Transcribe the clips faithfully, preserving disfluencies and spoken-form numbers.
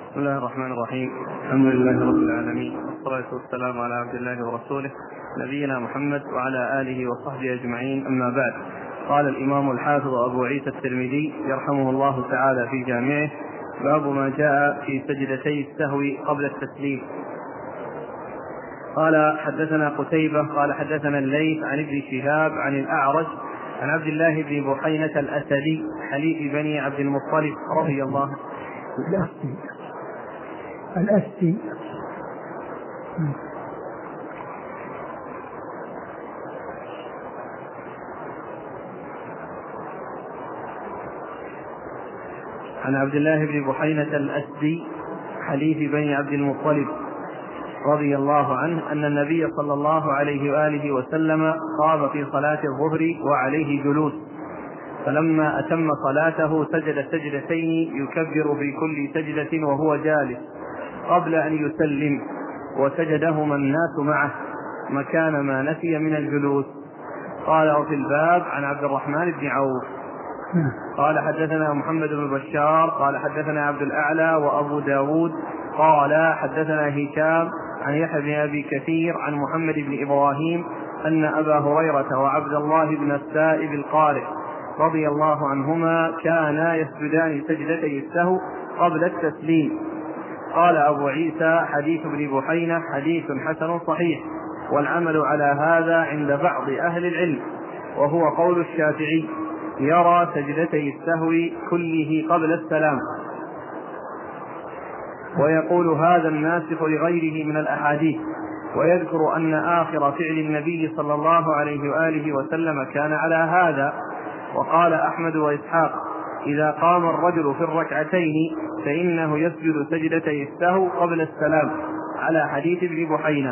بسم الله الرحمن الرحيم. الحمد لله رب العالمين، والصلاة والسلام على عبد الله ورسوله نبينا محمد وعلى آله وصحبه أجمعين، أما بعد. قال الإمام الحافظ أبو عيسى الترمذي يرحمه الله تعالى في جامعه: باب ما جاء في سجدتي السهو قبل التسليم. قال حدثنا قتيبة قال حدثنا الليث عن ابن شهاب عن الأعرج عن عبد الله بن بحينة الأسدي حليف بني عبد المطلب رضي الله عنه. الأسدي الأسدي عن عبد الله بن بحينة الأسدي حليف بني عبد المطلب رضي الله عنه أن النبي صلى الله عليه وآله وسلم قام في صلاة الظهر وعليه جلوس، فلما أتم صلاته سجد سجدتين يكبر في كل سجدة وهو جالس قبل أن يسلم، وسجدهما الناس معه مكان ما نسي من الجلوس. قال في الباب عن عبد الرحمن بن عوف قال حدثنا محمد بن بشار قال حدثنا عبد الأعلى وأبو داود قال حدثنا هشام عن يحيى بن أبي كثير عن محمد بن إبراهيم أن أبا هريرة وعبد الله بن السائب القارئ رضي الله عنهما كانا يسجدان سجدتي السهو قبل التسليم. قال أبو عيسى: حديث ابن بحينة حديث حسن صحيح، والعمل على هذا عند بعض أهل العلم، وهو قول الشافعي، يرى سجدتي السهو كله قبل السلام، ويقول هذا الناسخ لغيره من الأحاديث، ويذكر أن آخر فعل النبي صلى الله عليه وآله وسلم كان على هذا. وقال أحمد وإسحاق: إذا قام الرجل في الركعتين فإنه يسجد سجدتي السهو قبل السلام، على حديث ابن بحينة.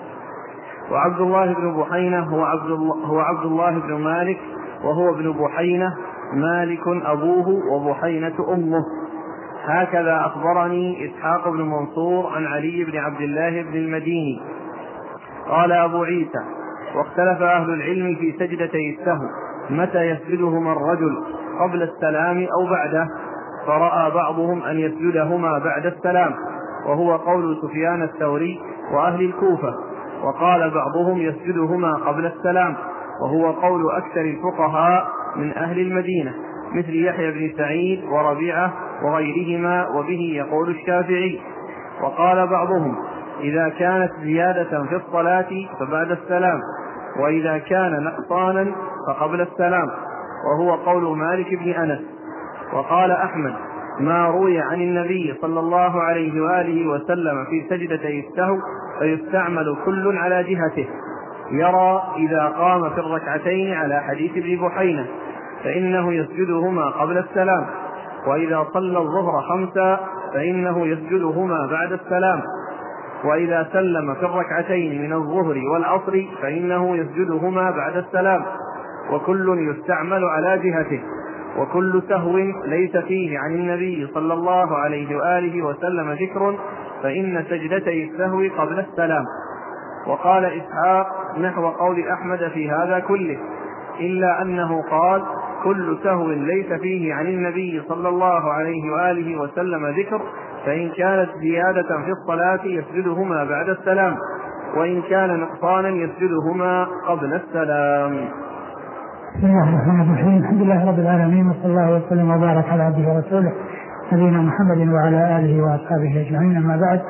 وعبد الله بن بحينة هو عبد الله, هو عبد الله بن مالك، وهو ابن بحينة مالك أبوه وبحينة أمه. هكذا أخبرني إسحاق بن منصور عن علي بن عبد الله بن المديني. قال أبو عيسى: واختلف أهل العلم في سجدتي السهو متى يسجدهما الرجل، قبل السلام أو بعده، فرأى بعضهم أن يسجدهما بعد السلام، وهو قول سفيان الثوري وأهل الكوفة، وقال بعضهم يسجدهما قبل السلام، وهو قول أكثر الفقهاء من أهل المدينة مثل يحيى بن سعيد وربيعة وغيرهما، وبه يقول الشافعي. وقال بعضهم: إذا كانت زيادة في الصلاة فبعد السلام، وإذا كان نقصانا فقبل السلام، وهو قول مالك بن أنس. وقال أحمد: ما روي عن النبي صلى الله عليه وآله وسلم في سجدتي السهو فيستعمل كل على جهته، يرى إذا قام في الركعتين على حديث ابن بحينة فإنه يسجدهما قبل السلام، وإذا صلى الظهر خمسا فإنه يسجدهما بعد السلام، وإذا سلم في الركعتين من الظهر والعصر فإنه يسجدهما بعد السلام، وكل يستعمل على جهته، وكل سهو ليس فيه عن النبي صلى الله عليه وآله وسلم ذكر فإن سجدتي السهو قبل السلام. وقال إسحاق نحو قول أحمد في هذا كله، إلا أنه قال: كل سهو ليس فيه عن النبي صلى الله عليه وآله وسلم ذكر، فإن كانت زيادة في الصلاة يسجدهما بعد السلام، وإن كان نقصانا يسجدهما قبل السلام. بسم الله الرحمن الرحيم. الحمد لله رب العالمين، وصلى الله وسلم وبارك على عبده ورسوله نبينا محمد وعلى آله وأصحابه أجمعين، أما بعد.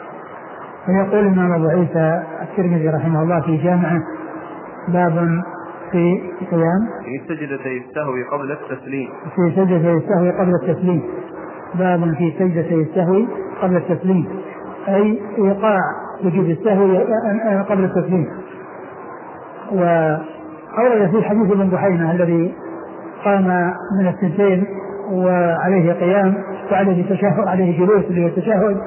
فيقول الإمام أبو عيسى الترمذي رحمه الله في جامعه: باب في قيام في سجدتي السهو قبل التسليم. في سجدتي السهو قبل التسليم. باب في سجدتي السهو قبل التسليم، أي إيقاع وجود السهو قبل التسليم. وأورد في حديث ابن بحينة الذي قام من الثنتين وعليه قيام وعليه تشهد، عليه جلوس للتشهد،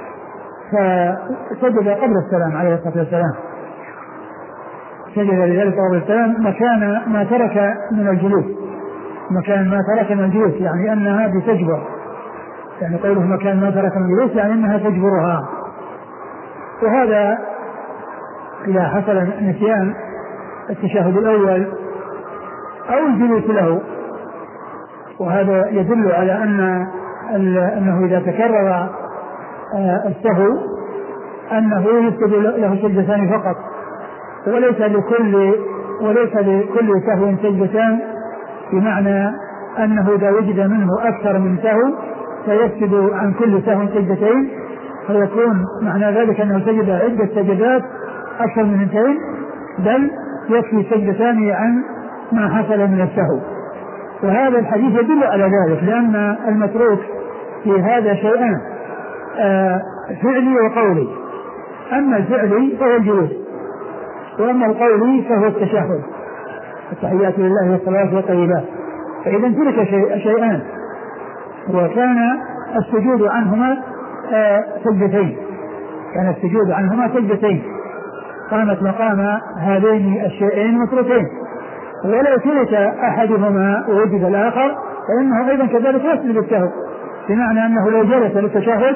فسجد قبل السلام عليه الصلاة والسلام، سجد لذلك قبل السلام مكان ما ترك من الجلوس، مكان ما ترك من الجلوس، يعني أنها بتجبر، يعني قوله مكان ما ترك من الجلوس يعني أنها تجبرها. وهذا إذا حصل نسيان التشهد الأول أو الجلوس له، وهذا يدل على أن أنه إذا تكرر السهو أنه يسجد له سجدتان فقط، وليس لكل وليس لكل سهو سجدتان، بمعنى أنه إذا وجد منه أكثر من سهو فيسجد عن كل سهو سجدتين، فيكون معنى ذلك أنه سجد عدة سجدات أكثر من اثنتين، بل يكفي سجدتان عن ما حصل من السهو. وهذا الحديث يدل على ذلك، لأن المتروك في هذا شيئان، آه فعلي وقولي. أما الفعلي فهو الجلوس، وأما القولي فهو التشهد، التحيات لله والصلاة والطيبات. فإذا ترك شيء شيئان، وكان السجود عنهما آه سجدتين، كان السجود عنهما سجدتين قامت مقام هذين الشيئين متروكين. ولو ترك أحدهما ووجد الآخر فإنه أيضا كذلك يسجد بالسهو، بمعنى أنه لو جلس للتشهد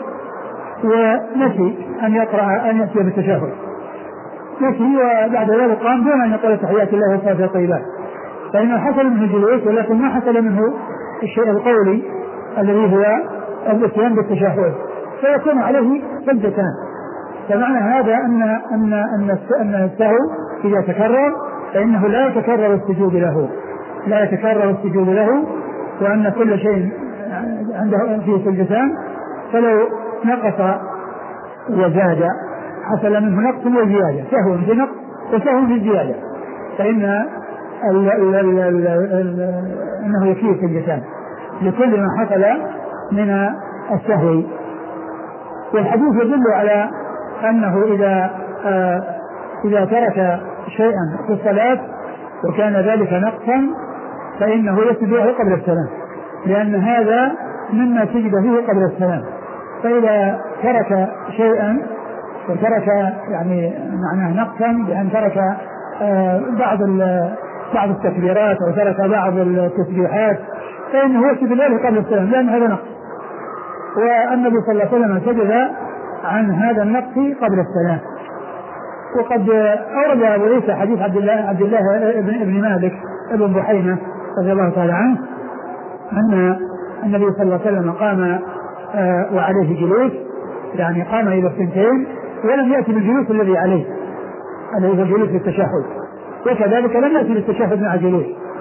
ونسي أن يقرأ أن يأتي بالتشهد، نسي وبعد ذلك قام دون أن يقول تحيات الله والصلاة والطيبات، فإنه حصل منه الجلوس، ولكن ما حصل منه الشيء القولي الذي هو الاتيان بالتشهد، فيكون عليه سجدتان. فمعنى هذا أن أن أن أن السهو إذا تكرر فإنه لا يتكرر السجود له، لا يتكرر السجود له، وأن كل شيء عنده فيه سجدتان، فلو نقص وزاد حصل منه نقص وزيادة، سهو في نقص وسهو في زيادة، فإن ال ال ال ال ال أنه يكفيه سجدتان لكل ما حصل من السهو. والحديث يدل على أنه إذا آه إذا ترك شيئا في الصلاة وكان ذلك نقصا فإنه يسجد له قبل السلام، لأن هذا مما سجد فيه قبل السلام. فإذا ترك شيئا وترك يعني معناه نقصا بأن ترك آه بعض بعض التكبيرات أو ترك بعض التسبيحات فإنه يسجد له قبل السلام، لأن هذا نقص، والنبي صلى الله عليه وسلم سجد عن هذا النقص قبل السلام. وقد أورد أبو عيسى حديث عبد الله عبد الله ابن ابن مالك ابن بحينة رضي الله تعالى عنه أن النبي صلى الله عليه وسلم قام آه وعليه جلوس، يعني قام إلى الثنتين ولم يأتي بالجلوس الذي عليه الذي هو الجلوس للتشهد، وكذلك لم يأتي بالتشهد مع الجلوس.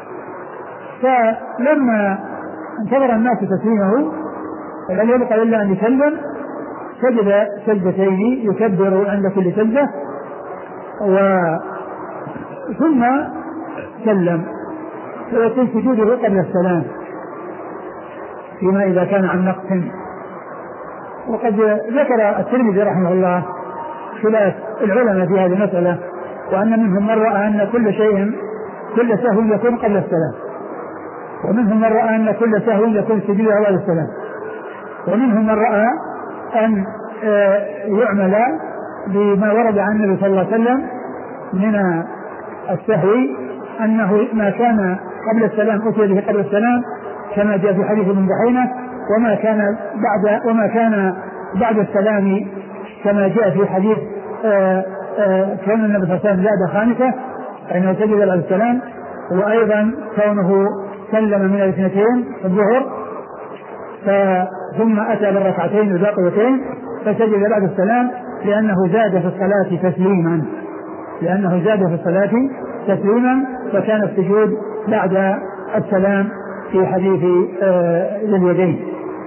فلما انتظر الناس تسليمه لم يبقى إلا أن يسلم، سجد سجدتين يكبر عند كل سجدة ثم سلم، ويكون سجوده قبل السلام فيما إذا كان عن نقص. وقد ذكر الترمذي رحمه الله خلاف العلماء في هذه المسألة، وأن منهم من رأى أن كل شيء كل سهو يكون قبل السلام، ومنهم من رأى أن كل سهو يكون سجوده بعد السلام، ومنهم من رأى أن يعمل بما ورد عن النبي صلى الله عليه وسلم من السهو أنه ما كان قبل السلام أتي به قبل السلام كما جاء في حديث ابن بحينة، وما كان بعد وما كان بعد السلام كما جاء في حديث آآ آآ كان النبي صلى الله عليه وسلم زاد خامسة أنه سجد بعد السلام، وأيضا كونه سلم من الاثنتين الظهر ثم أتى بالركعتين الباقيتين فسجد بعد السلام، لأنه زاد في الصلاة تسليما لأنه زاد في الصلاة تسليما فكان السجود بعد السلام في حديث ذي اليدين.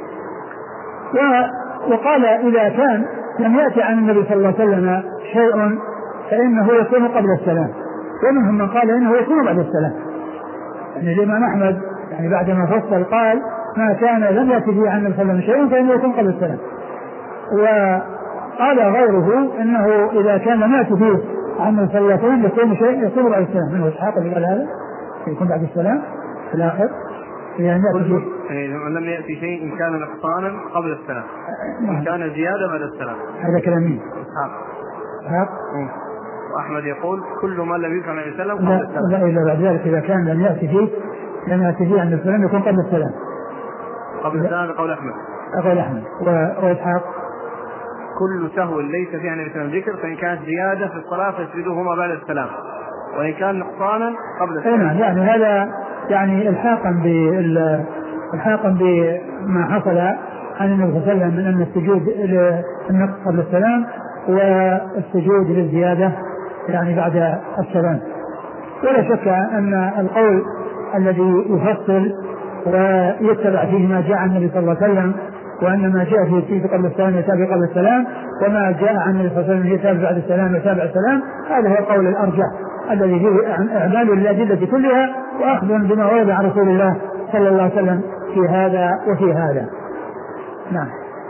وقال إذا كان لم يأتي عن النبي صلى الله عليه وسلم شيء فإنه يكون قبل السلام، ومنهم من قال إنه يكون بعد السلام، يعني الإمام أحمد يعني بعد ما فصل قال ما كان لم يأتي به عن النبي صلى الله عليه وسلم شيء فإنه يكون قبل السلام. وقال غيره إنه إذا كان لم يأتي به عن النبي صلى الله عليه وسلم يكون شيء يكون بعد السلام، منه إسحاق اللي قال هذا يكون بعد السلام في الآخر يعني لم يأتي شيء إن كان نقصانا قبل السلام إن كان زيادة بعد السلام. هذا كلام مين؟ إسحاق. إسحاق. وأحمد يقول كل ما لم يفعل النبي صلى الله عليه وسلم قبل السلام. لا إلا بعد ذلك إذا كان لم يأتي فيه لم يأتي فيه عن السلام يكون قبل السلام. قبل السلام بقول أحمد. أقول أحمد وإسحاق كل سهو ليس فيه عن السلام ذكر فإن كانت زيادة في الصلاة فاسجدوهما بعد السلام، وإن كان نقصانا قبل السلام. أيوة يعني هذا يعني الحاقا بال الحاقا بما حصل عن النبي صلى الله عليه وسلم من أن السجود للنقص قبل السلام والسجود للزيادة يعني بعد السلام. ولا شك أن القول الذي يفصل ويتبع فيه ما جاء عن النبي صلى الله عليه وسلم وأن ما جاء في السجود قبل السلام يتابع قبل السلام وما جاء عن النبي صلى الله عليه وسلم يتابع بعد السلام يتابع السلام، هذا هو القول الأرجح الذي فيه إعمال الأدلة كلها وأخذ بما ورد عن رسول الله صلى الله عليه وسلم في هذا وفي هذا. نعم.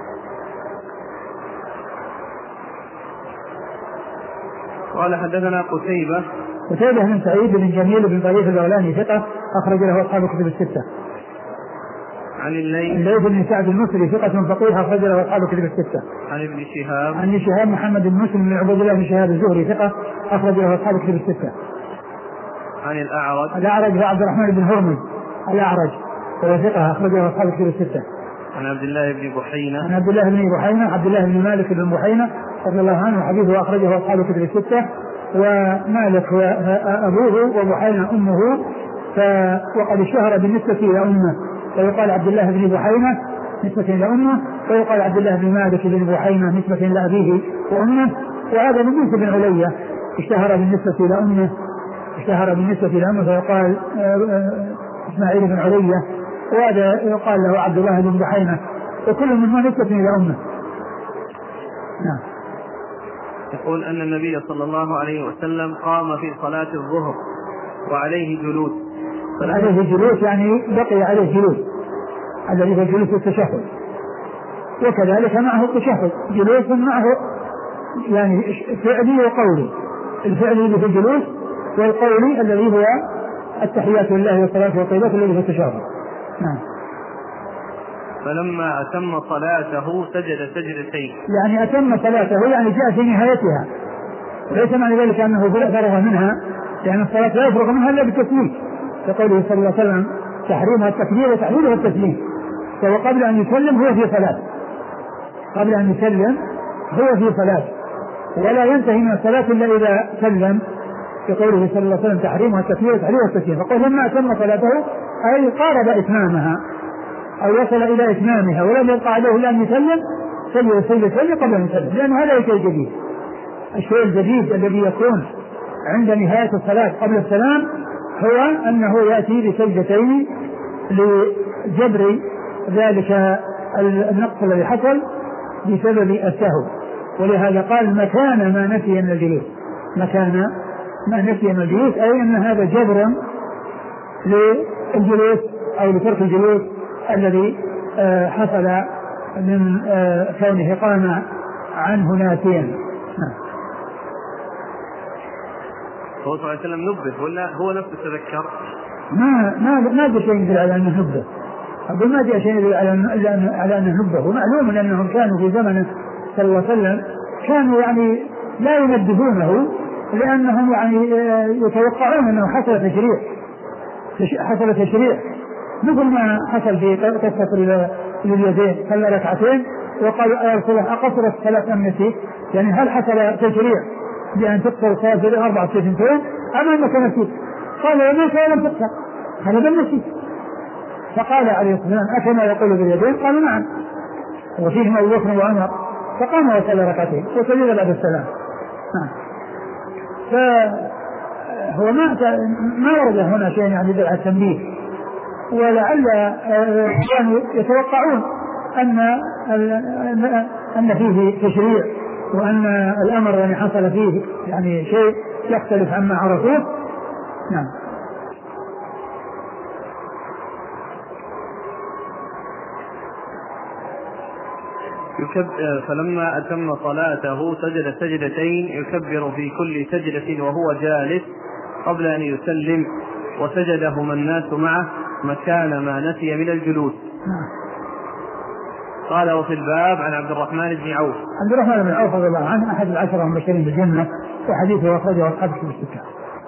قال حدثنا قتيبة قتيبة بن سعيد بن جميل بن طريف البغلاني ثقة أخرج له أصحاب الكتب الستة. عن الليث الليث بن سعد المصري ثقة فقيه أخرج له أصحاب الكتب الستة. عن ابن شهاب عن ابن شهاب محمد بن مسلم بن عبد الله بن شهاب الزهري ثقة أخرج له أصحاب الكتب الستة. عن الأعرج الأعرج عبد الرحمن بن هرمز الأعرج وهو ثقة أخرج له أصحاب الكتب الستة. عن عبد الله بن بحينة عن عبد الله بن بحينة عبد الله بن مالك بن بحينة رضي الله عنه حديثه أخرجه أصحاب الكتب الستة. ومالك هو أبوه وبحينة أمه، وقد اشتهر بالنسبة إلى أمه، فيقال عبد الله بن بحينة نسبة إلى أمه، ويقال عبد الله بن مالك بن بحينة نسبة إلى أبيه وأمه. وهذا من جنس بن علية اشتهر بالنسبة إلى أمه اشتهر بالنسبة إلى أمه فيقال إسماعيل بن علية، وهذا يقال له عبد الله بن بحينة، وكل منهما نسبة إلى أمه. نعم. يقول أن النبي صلى الله عليه وسلم قام في صلاة الظهر وعليه جلوس. عليه جلوس يعني بقي عليه جلوس الذي هو جلوس التشهد، وكذلك معه التشهد جلوس معه يعني فعلي وقولي، الفعلي اللي في الجلوس والقولي الذي هو التحيات لله والصلاة والطيبات الذي في التشهد. نعم. فلما أتم صلاته سجد سجدتين، يعني أتم صلاته يعني جاء في نهايتها، وليس معنى ذلك أنه فرغ منها، لأن الصلاة لا يفرغ منها إلا بالتسليم، كقوله صلى الله عليه وسلم تحريمها التكبير وتحليلها التسليم، فهو قبل أن يسلم هو في صلاة قبل أن يسلم هو في صلاة، ولا ينتهي من الصلاة إلا إذا سلم، كقوله صلى الله عليه وسلم تحريمها التكبير وتحليلها التسليم. فقال لما أتم صلاته أي قارب إتمامها أو وصل إلى إتمامها ولم يبقى عليه إلا أن يسلم سجد سجدتين قبل أن يسلم، لأن هذا الشيء الجديد. الشيء الجديد الذي يكون عند نهاية الصلاة قبل السلام هو أنه يأتي بسجدتين لجبر ذلك النقص الذي حصل بسبب السهو، ولهذا قال مكان ما نسي من الجلوس، مكان ما نسي من الجلوس أي أن هذا جبر للجلوس أو لترك الجلوس الذي حصل من كونه قام عنه ناسيا. هو صلى الله عليه وسلم نبه ولا هو نفسه تذكر؟ ما ما ما جاء شيء يدل على انه نبه، أقول ما جاء شيء يدل على انه على انه نبه، ومعلوم انهم كانوا في زمنه صلى الله عليه وسلم كانوا يعني لا ينبهونه لانهم يعني يتوقعون انه حصل تشريع حصل تشريع مثل ما حصل في قصة اليدين صلى ركعتين وقال يا رسول الله أقصرت الصلاة أم نسيت؟ يعني هل حصل تشريع بأن تقصر الصلاة في أربعة سنتين أم أنك نسيت؟ قال وما كان لم تقصر، هذا بل نسيت. فقال عليه الصلاة والسلام أكما يقول باليدين؟ قالوا نعم، وفيهم أبو بكر وعمر، فقام وصلى ركعتين وسجد بعد السلام. فهو ما ما ورد هنا شيء يعني يدل على التنبيه، ولعل كانوا يتوقعون أن أن فيه تشريع وأن الأمر يعني حصل فيه يعني شيء يختلف عما عرفوه. نعم. فلما أتم صلاته سجد سجدتين يكبر في كل سجدة وهو جالس قبل أن يسلم، وسجدهما الناس معه مكان ما نسي من الجلوس. قال وفي الباب عن عبد الرحمن بن عوف. عبد الرحمن بن عوف رضي الله عنه أحد العشرة المبشرين بالجنة، وحديثه أخرجه أصحاب الكتب الستة.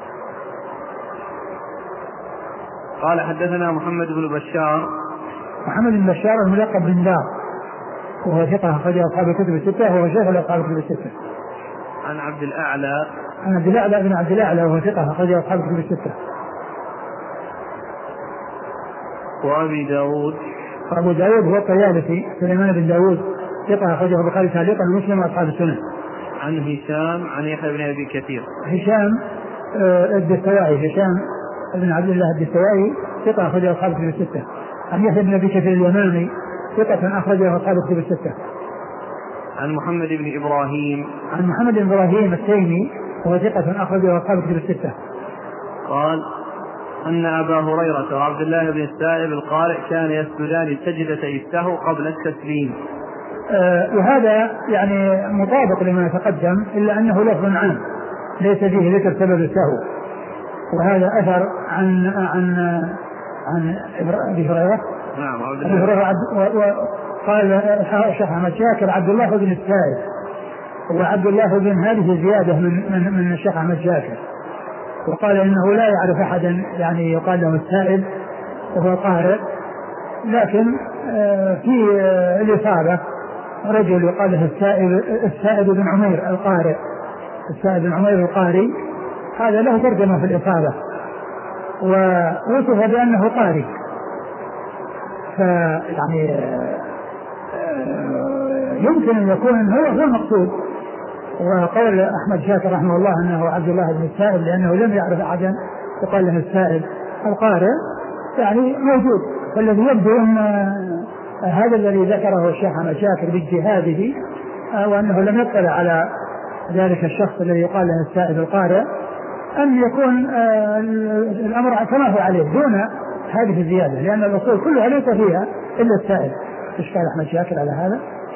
قال حدثنا محمد بن بشار. محمد بن بشار الملقب بن دار، وهو ثقة أخرجه أصحاب الكتب الستة، وهو شيخ أصحاب الكتب الستة. عن عبد الأعلى. عن عبد الأعلى بن عبد الأعلى وهو ثقة أخرجه أصحاب الكتب الستة. وأبي داود. وأبو داود هو الطيالسي سليمان بن داود ثقة أخرجه البخاري تعليقا ومسلم وأصحاب السنن. عن هشام عن يحيى بن أبي كثير. هشام الدستوائي هشام بن عبد الله الدستوائي ثقة أخرجه أصحاب الكتب الستة. عن يحيى بن أبي كثير اليمامي ثقة أخرجه أصحاب الكتب الستة. عن محمد بن إبراهيم عن محمد بن إبراهيم التيمي وهو ثقة أخرجه أصحاب الكتب الستة. قال أن أبا هريرة وعبد الله بن السائب القارئ كان يسجدان سجدتي السهو قبل التسليم. آه وهذا يعني مطابق لما تقدم إلا أنه لفظ عام ليس فيه ذكر سبب السهو. وهذا أثر عن عن عن أبي هريرة. نعم. أبي هريرة وقال الشيخ أحمد شاكر عبد الله بن السائب وعبد الله بن هذه زيادة من من من الشيخ أحمد شاكر. وقال إنه لا يعرف أحدا يعني يقال له السائب وهو قارئ. لكن في الإصابة رجل يقال له السائب السائب بن عمير القارئ السائب بن عمير القاري هذا له ترجمة في الإصابة ووصف بأنه قارئ. فيعني يمكن أن يكون هو هو المقصود. وقول أحمد شاكر رحمه الله أنه عبد الله بن السائب لأنه لم يعرف أحدا يقال له السائب القارئ يعني موجود. فالذي يبدو أن هذا الذي ذكره الشيخ أحمد شاكر باجتهاده وأنه لم يطلع على ذلك الشخص الذي يقال له السائب القارئ أن يكون الأمر كما هو عليه دون هذه الزيادة لأن الأصول كلها ليس فيها إلا السائب. إشكال أحمد شاكر على هذا.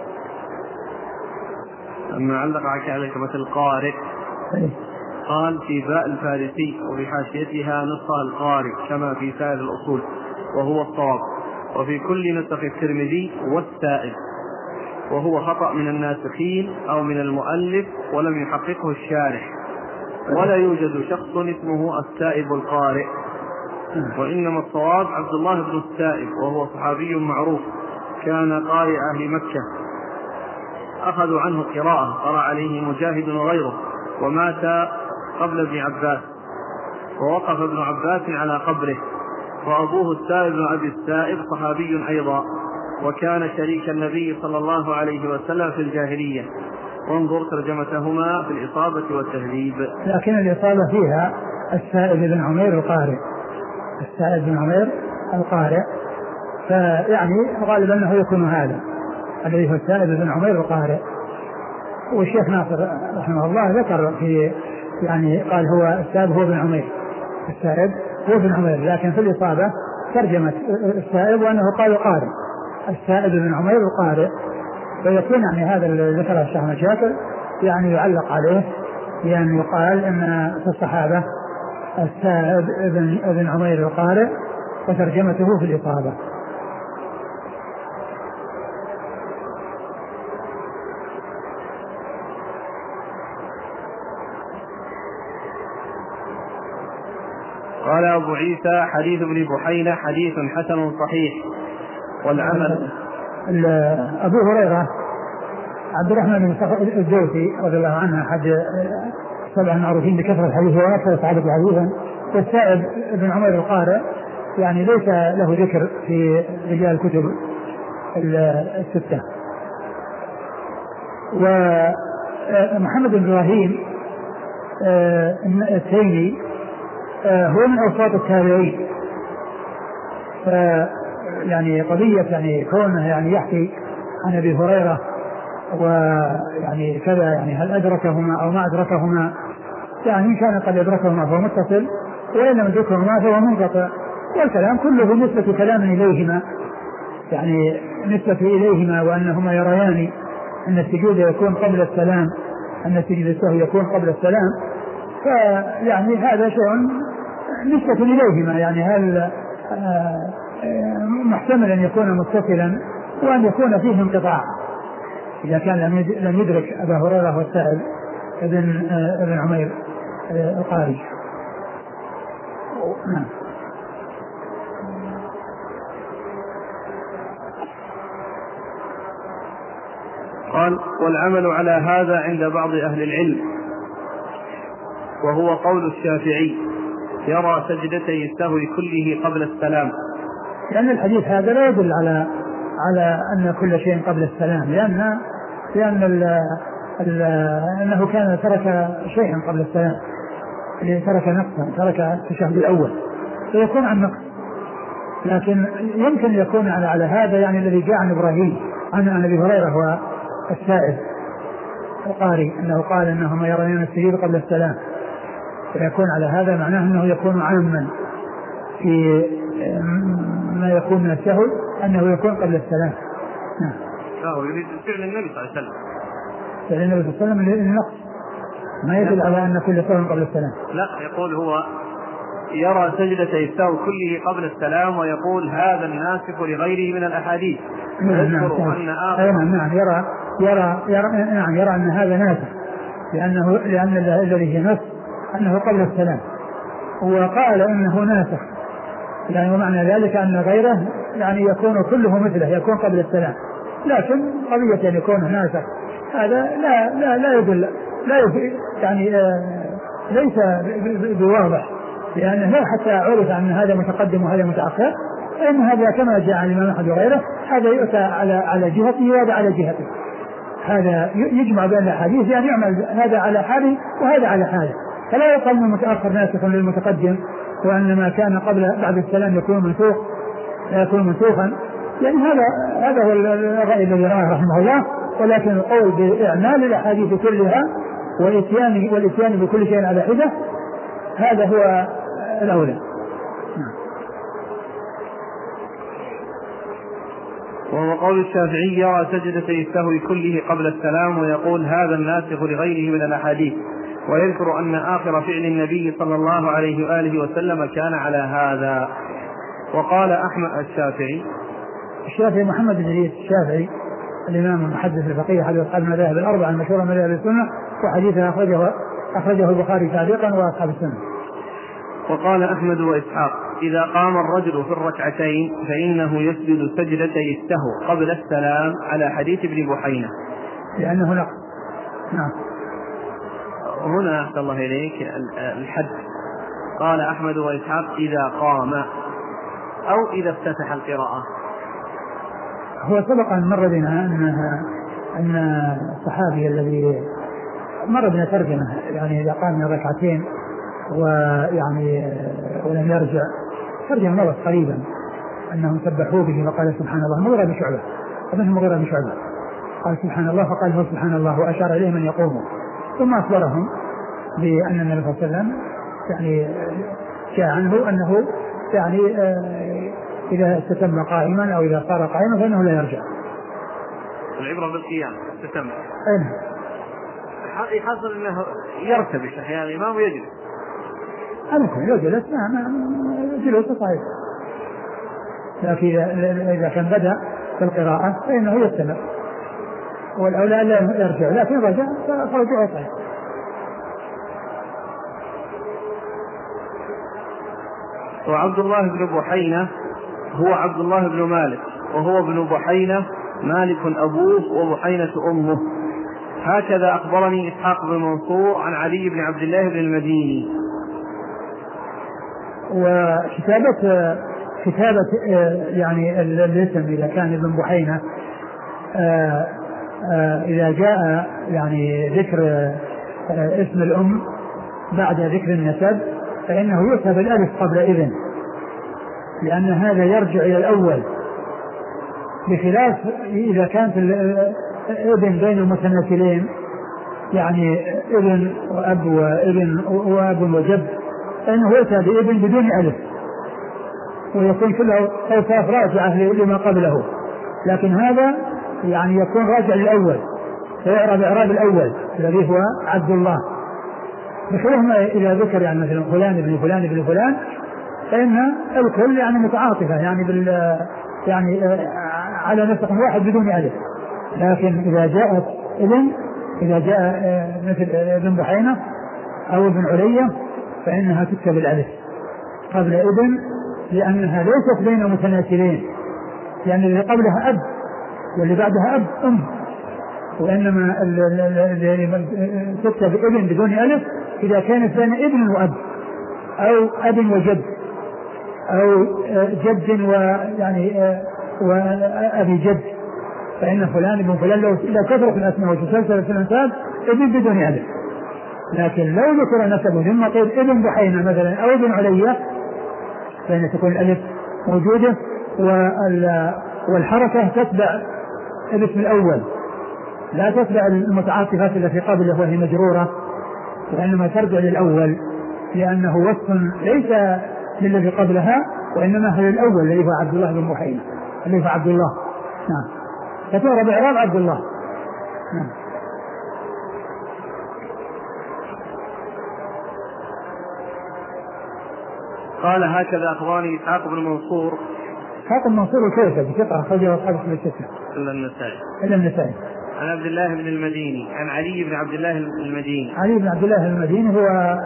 أما علق على كلمة القارئ قال في باء الفارسي وفي حاشيتها نصها القارئ كما في سائر الأصول وهو الصواب. وفي كل نسخ الترمذي والسائب وهو خطأ من الناسخين أو من المؤلف ولم يحققه الشارح. ولا يوجد شخص اسمه السائب القارئ وإنما الصواب عبد الله بن السائب وهو صحابي معروف كان قارئ أهل مكة أخذوا عنه قراءة قرأ عليه مجاهد وغيره ومات قبل ابن عباس ووقف ابن عباس على قبره. وأبوه السائب بن أبي السائب صحابي أيضا وكان شريك النبي صلى الله عليه وسلم في الجاهلية. وانظر ترجمتهما في الإصابة والتهذيب. لكن الإصابة فيها السائب بن عمير القارئ السائب بن عمير القارئ فيعني غالبا أنه يكون هذا الذي هو السائب بن عمير القارئ. والشيخ ناصر رحمه الله ذكر في يعني قال هو السائب هو بن عمير السائب هو بن عمير لكن في الإصابة ترجمة السائب وأنه قال قارئ السائب بن عمير القارئ. فيكون يعني هذا الذي ذكره الشيخ أحمد شاكر يعني يعلق عليه يعني يقال أن في الصحابة السائب بن, بن عمير القارئ وترجمته في الإصابة. قال أبو عيسى حديث ابن بحينة حديث حسن صحيح. والعمل أبو هريرة عبد الرحمن بن الجوفي رضي الله عنه أحد سبع معروفين بكثرة الحديث وأكثر سعادة حديثا. والسائب بن عمير القارئ يعني ليس له ذكر في رجال الكتب الستة. ومحمد بن إبراهيم التيمي هو من أوساط التابعين. يعني قضية يعني كونه يعني يحكي عن أبي هريرة ويعني كذا يعني هل أدركهما أو ما أدركهما يعني إن كان قد أدركهما فهو متصل وإن لم يدركهما فهو منقطع. والكلام كله نسبة كلام إليهما يعني نسبة إليهما وأنهما يريان أن السجود يكون قبل السلام أن السجود السهو يكون قبل السلام. فيعني هذا شيء نسبة إليهما يعني هل محتمل أن يكون متصلا وأن يكون فيه انقطاع إذا كان لم يدرك أبا هريرة والسائب ابن ابن عمير القاري. نعم. قال والعمل على هذا عند بعض أهل العلم وهو قول الشافعي يرى سجدتي السهو كله قبل السلام. لأن الحديث هذا لا يدل على على أن كل شيء قبل السلام، لأن لأن ال ال أنه كان ترك شيئا قبل السلام، ترك نقصا، ترك التشهد الأول، فيكون عن نقص. لكن يمكن يكون على, على هذا يعني الذي جاء عن إبراهيم عن أبي هريرة هو السائل القاري أنه قال إنهما يرون السجود قبل السلام، فيكون على هذا معناه أنه يكون عاما في ما يكون من السهو أنه يكون قبل السلام. نعم. لا يريد فعل النبي صلى الله عليه وسلم، فعل النبي صلى الله عليه وسلم للنقص، ما يدل على أن كل سهو قبل السلام. لا، يقول هو يرى سجدة السهو كله قبل السلام ويقول هذا الناسخ لغيره من الأحاديث. نعم نعم نعم يرى يرى يرى نعم يرى أن هذا ناسخ، لأنه لأن الذي نص أنه قبل السلام، وقال إنه ناسخ، يعني معنى ذلك أن غيره يعني يكون كله مثله، يكون قبل السلام. لكن قضية أن يكون ناسخ هذا لا لا لا يدل لا يدل يعني آه ليس بواضح، لأنه لا حتى عرف أن هذا متقدم وهذا متأخر، فإن هذا كما جاء عن الإمام أحمد وغيره هذا يؤتى على على جهته وهذا على جهته، هذا يجمع بين الأحاديث، يعني يعمل هذا على حاله وهذا على حاله، فلا يقال من المتأخر ناسخ للمتقدم وأن ما كان قبل بعد السلام يكون منسوخ لا يكون منسوخا، يعني هذا هذا هو الرأي الذي رأى رحمه الله. ولكن القول بإعمال الأحاديث كلها والإتيان والإتيان بكل شيء على حدة هذا هو الأولى. وهو قول الشافعي يرى سجدتي السهو كله قبل السلام ويقول هذا الناسخ لغيره من الأحاديث، ويذكر أن آخر فعل النبي صلى الله عليه وآله وسلم كان على هذا. وقال أحمد الشافعي الشافعي محمد بن إدريس الشافعي الإمام المحدث الفقيه أحد أصحاب المذاهب الأربعة المشهورة من مذاهب السنة، وحديثه أخرجه أخرجه البخاري تعليقا وأصحاب السنة. وقال أحمد وإسحاق إذا قام الرجل في الركعتين فإنه يسجد سجدتي السهو قبل السلام على حديث ابن بحينة لأنه نقص. نعم. هنا أحسن الله إليك الحد، قال أحمد وإسحاق إذا قام أو إذا افتتح القراءة. هو سبق أن مر بنا أنها أن الصحابي الذي مر بنا ترجمة يعني إذا قام من ركعتين ويعني ولم يرجع، ترجمة مرت قريبا أنهم سبحوا به وقال سبحان الله، مغيرة بشعبة أبنه مغيرة بشعبة قال سبحان الله فقال هو سبحان الله وأشار إليه من يقوموا، ثم أخبرهم بأن النبي صلى الله عليه وسلم يعني جاء عنه أنه يعني إذا استتم قائما أو إذا صار قائما فإنه لا يرجع. العبرة بالقيام استتم. أين يحصل أنه يرتبش أحيانا الإمام ويجلس. أنا كنت لو جلس ما جلوس صحيح، لكن إذا كان بدأ في القراءة فإنه يستمر، والأولى لا يرجع، لكن رجع فرجعه صحيح. وعبد الله بن بحينة هو عبد الله بن مالك، وهو ابن بحينة مالك أبوه وبحينة أمه، هكذا أخبرني إسحاق بن منصور عن علي بن عبد الله بن المديني. وكتابة كتابة يعني الاسم إذا كان ابن بحينة إذا جاء يعني ذكر اسم الأم بعد ذكر النسب فإنه يكتب الألف قبل إذن، لأن هذا يرجع إلى الأول، بخلاف إذا كانت الابن بين المتناسلين يعني ابن وأب وابن وأب وجد فإنه يأتى بابن بدون ألف ويكون كله أوصاف راجعة لما قبله، لكن هذا يعني يكون راجع للأول فيعرب إعراب الأول الذي هو عبد الله، بخلاف ما إذا ذكر يعني مثلا فلان ابن فلان ابن فلان فإن الكل يعني متعاطفة يعني بال يعني على نسق واحد بدون ألف، لكن إذا جاءت ابن إذا جاء مثل ابن بحينة أو ابن علية فإنها تكتب الألف قبل ابن، لأنها ليست بين متناسلين، لأن اللي قبلها أب واللي بعدها أب أم، وإنما تكتب ابن بدون ألف إذا كانت بين ابن وأب أو أب وجد أو جد ويعني وأبي جد، فإن فلان ابن فلان لو كثرت الأسماء وتسلسل في الأنساب ابن بدون ألف. لكن لو ذكر نسبه ثم قيل ابن بحينة مثلا أو ابن علية فإن تكون الألف موجودة والحركة تتبع الاسم الأول لا تتبع المتعاطفات التي قبله وهي مجرورة، وإنما ترجع للأول لأنه وصف ليس للذي قبلها وإنما هو الأول الذي هو عبد الله بن بحينة الذي هو عبد الله. نعم، فتعرب إعراب عبد الله. نعم. قال هكذا أخبرني إسحاق بن منصور. إسحاق بن منصور الكوفي بثقة أخرجه أصحاب الكتب الستة إلا النسائي. إلا النسائي. عن عبد الله بن المديني عن علي بن عبد الله المديني. علي بن عبد الله المديني هو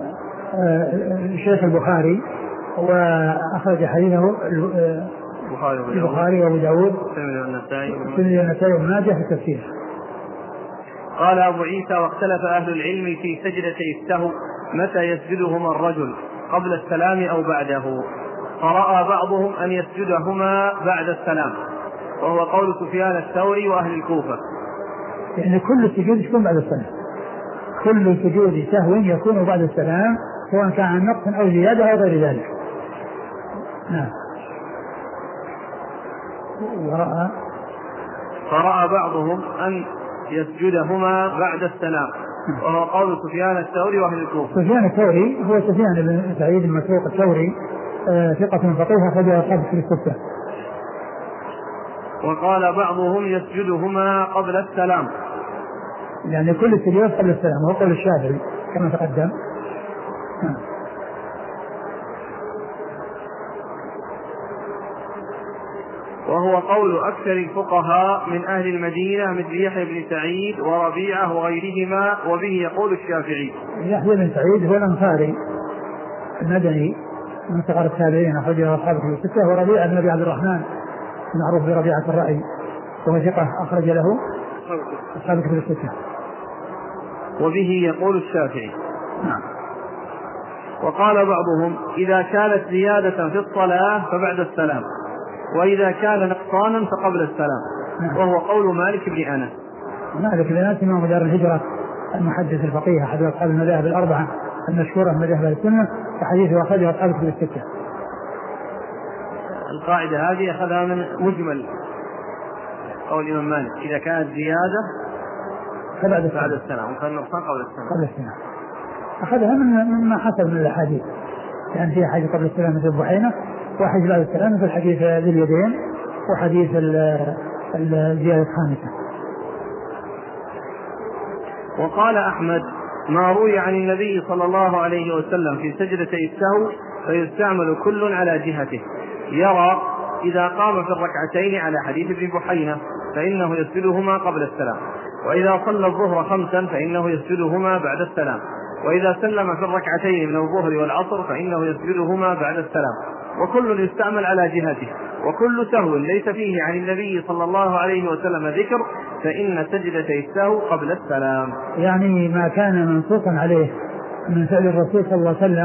شيخ البخاري وأخرج حديثه البخاري وأبو داود والنسائي والنسائي وابن ماجه في التفسير. قال أبو عيسى واختلف أهل العلم في سجدتي السهو متى يسجدهما الرجل قبل السلام أو بعده، فرأى بعضهم أن يسجدهما بعد السلام وهو قول سفيان الثوري وأهل الكوفة. يعني كل سجود يكون بعد السلام، كل سجود سهو يكون بعد السلام سواء كان عن نقص أو زيادة أو غير ذلك. نعم. ورأى فرأى بعضهم أن يسجدهما بعد السلام وهو قول سفيان الثوري وأهل الكوفة. سفيان الثوري هو سفيان بن سعيد المسروق الثوري آه ثقة فقيه أخرجه أصحاب في الستة. وقال بعضهم يسجدهما قبل السلام، يعني كل السجود قبل السلام وهو قول الشافعي كما تقدم. نعم. وهو قول أكثر الفقهاء من أهل المدينة مثل يحيى بن سعيد وربيعة وغيرهما، وبه يقول الشافعي. يحيى بن سعيد هو الأنصاري المدني من صغار التابعين أخرجه أصحاب الكتب الستة، وربيعة بن أبي عبد الرحمن معروف بربيعة الرأي وهو ثقة أخرج له أصحاب الكتب الستة. وبه يقول الشافعي. نعم. وقال بعضهم إذا كانت زيادة في الصلاة فبعد السلام، وإذا كان نقصانا فقبل السلام. نعم. وهو قول مالك بن أنس. مالك بن أنس إمام دار الهجرة المحدث الفقيه أحد أصحاب المذاهب الأربعة المشهورة من مذاهب السنة، وحديثه أخرجه أصحاب الكتب الستة. القاعدة هذه أخذها من مجمل قول الإمام مالك إذا كانت زيادة فبعد بعد السلام وكان نقصان قبل السلام. قبل السلام أخذها من مما حصل من الأحاديث، يعني في حديث قبل السلام مثل بحينة، وحديث بعد السلام مثل حديث ذي اليدين، وحديث الزيادة الخامسة. وقال أحمد ما روي عن النبي صلى الله عليه وسلم في سجدتي السهو فيستعمل كل على جهته، يرى إذا قام في الركعتين على حديث ابن بحينة فإنه يسجدهما قبل السلام، وإذا صلى الظهر خمسا فإنه يسجدهما بعد السلام، وإذا سلم في الركعتين من الظهر والعصر فإنه يسجدهما بعد السلام، وكل يستعمل على جهته، وكل سهو ليس فيه عن النبي صلى الله عليه وسلم ذكر فإن سجدتي السهو قبل السلام. يعني ما كان منصوصا عليه من فعل الرسول صلى الله عليه وسلم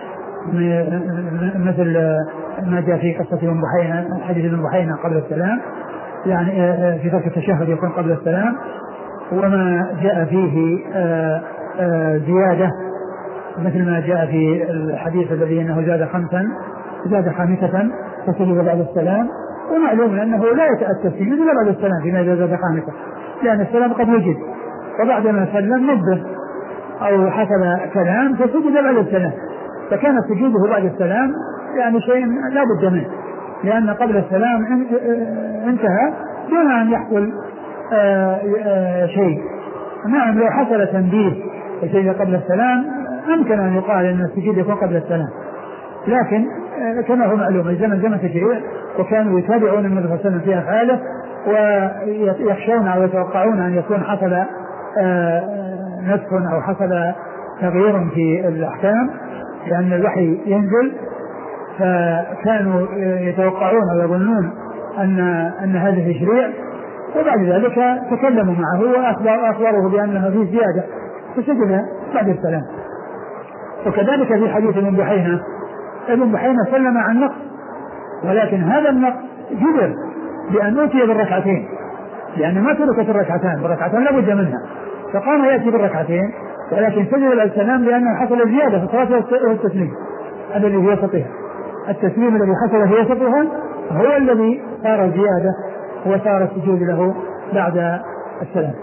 مثل ما جاء في قصة ابن بحينة حديث ابن بحينة قبل السلام، يعني في ترك التشهد يكون قبل السلام، وما جاء فيه زيادة مثل ما جاء في الحديث الذي أنه زاد خمسا زاد خامسة فسجد بعد السلام، ومعلوم أنه لا يتأتى السجود إلا بعد السلام فيما زاد خامسة، لأن السلام قد وجد، وبعدما سلم نبه أو حصل كلام فسجد بعد السلام، فكان سجوده بعد السلام يعني شيء لا بد منه، لأن قبل السلام انتهى دون أن يحصل آآ آآ شيء. نعم لو حصل تنبيه شيء قبل السلام أمكن أن يقال أن السجود يكون قبل السلام، لكن كما هو معلوم الزمن زمن تشريع، وكانوا يتابعون النبي صلى الله عليه وسلم في أفعاله ويخشون أو يتوقعون أن يكون حصل نسخ أو حصل تغيير في الأحكام، لأن الوحي ينزل، فكانوا يتوقعون ويظنون أن أن هذا تشريع، وبعد ذلك تكلموا معه وأخبروه بأنه في زيادة فسجد بعد السلام. وكذلك في حديث ابن بحينة ابن بحينة سلم عن نقص، ولكن هذا النقص جبر بأن أتي بالركعتين، لأن ما تركت الركعتان، بالركعتان لابد منها، فقام يأتي بالركعتين، ولكن سجد السلام لأنه حصل زيادة في الصلاة والتسليم الذي في وسطها. التسليم الذي حصل في وسطها هو الذي صار زيادة وصار السجود له بعد السلام.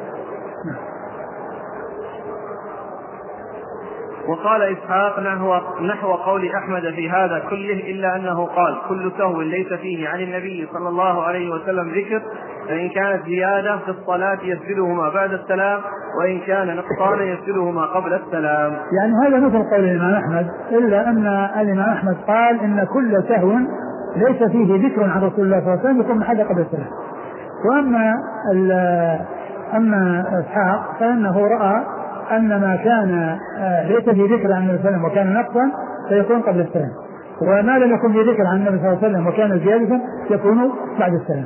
وقال إسحاق نحو, نحو قول أحمد في هذا كله، إلا أنه قال كل سهو ليس فيه عن النبي صلى الله عليه وسلم ذكر، فإن كانت زيادة في الصلاة يسجدهما بعد السلام، وإن كان نقصان يسجدهما قبل السلام. يعني هذا مثل قول الإمام أحمد، إلا أن الإمام أحمد قال إن كل سهو ليس فيه ذكر عن رسول الله صلى الله عليه وسلم يكون محل قبل السلام. وأما أما إسحاق فإنه رأى أن ما كان ليس فيه ذكر عن النبي صلى الله عليه وسلم وكان نقصا فيكون قبل السلام، وما لم يكن فيه ذكر عن النبي صلى الله عليه وسلم وكان زيادة يكون بعد السلام.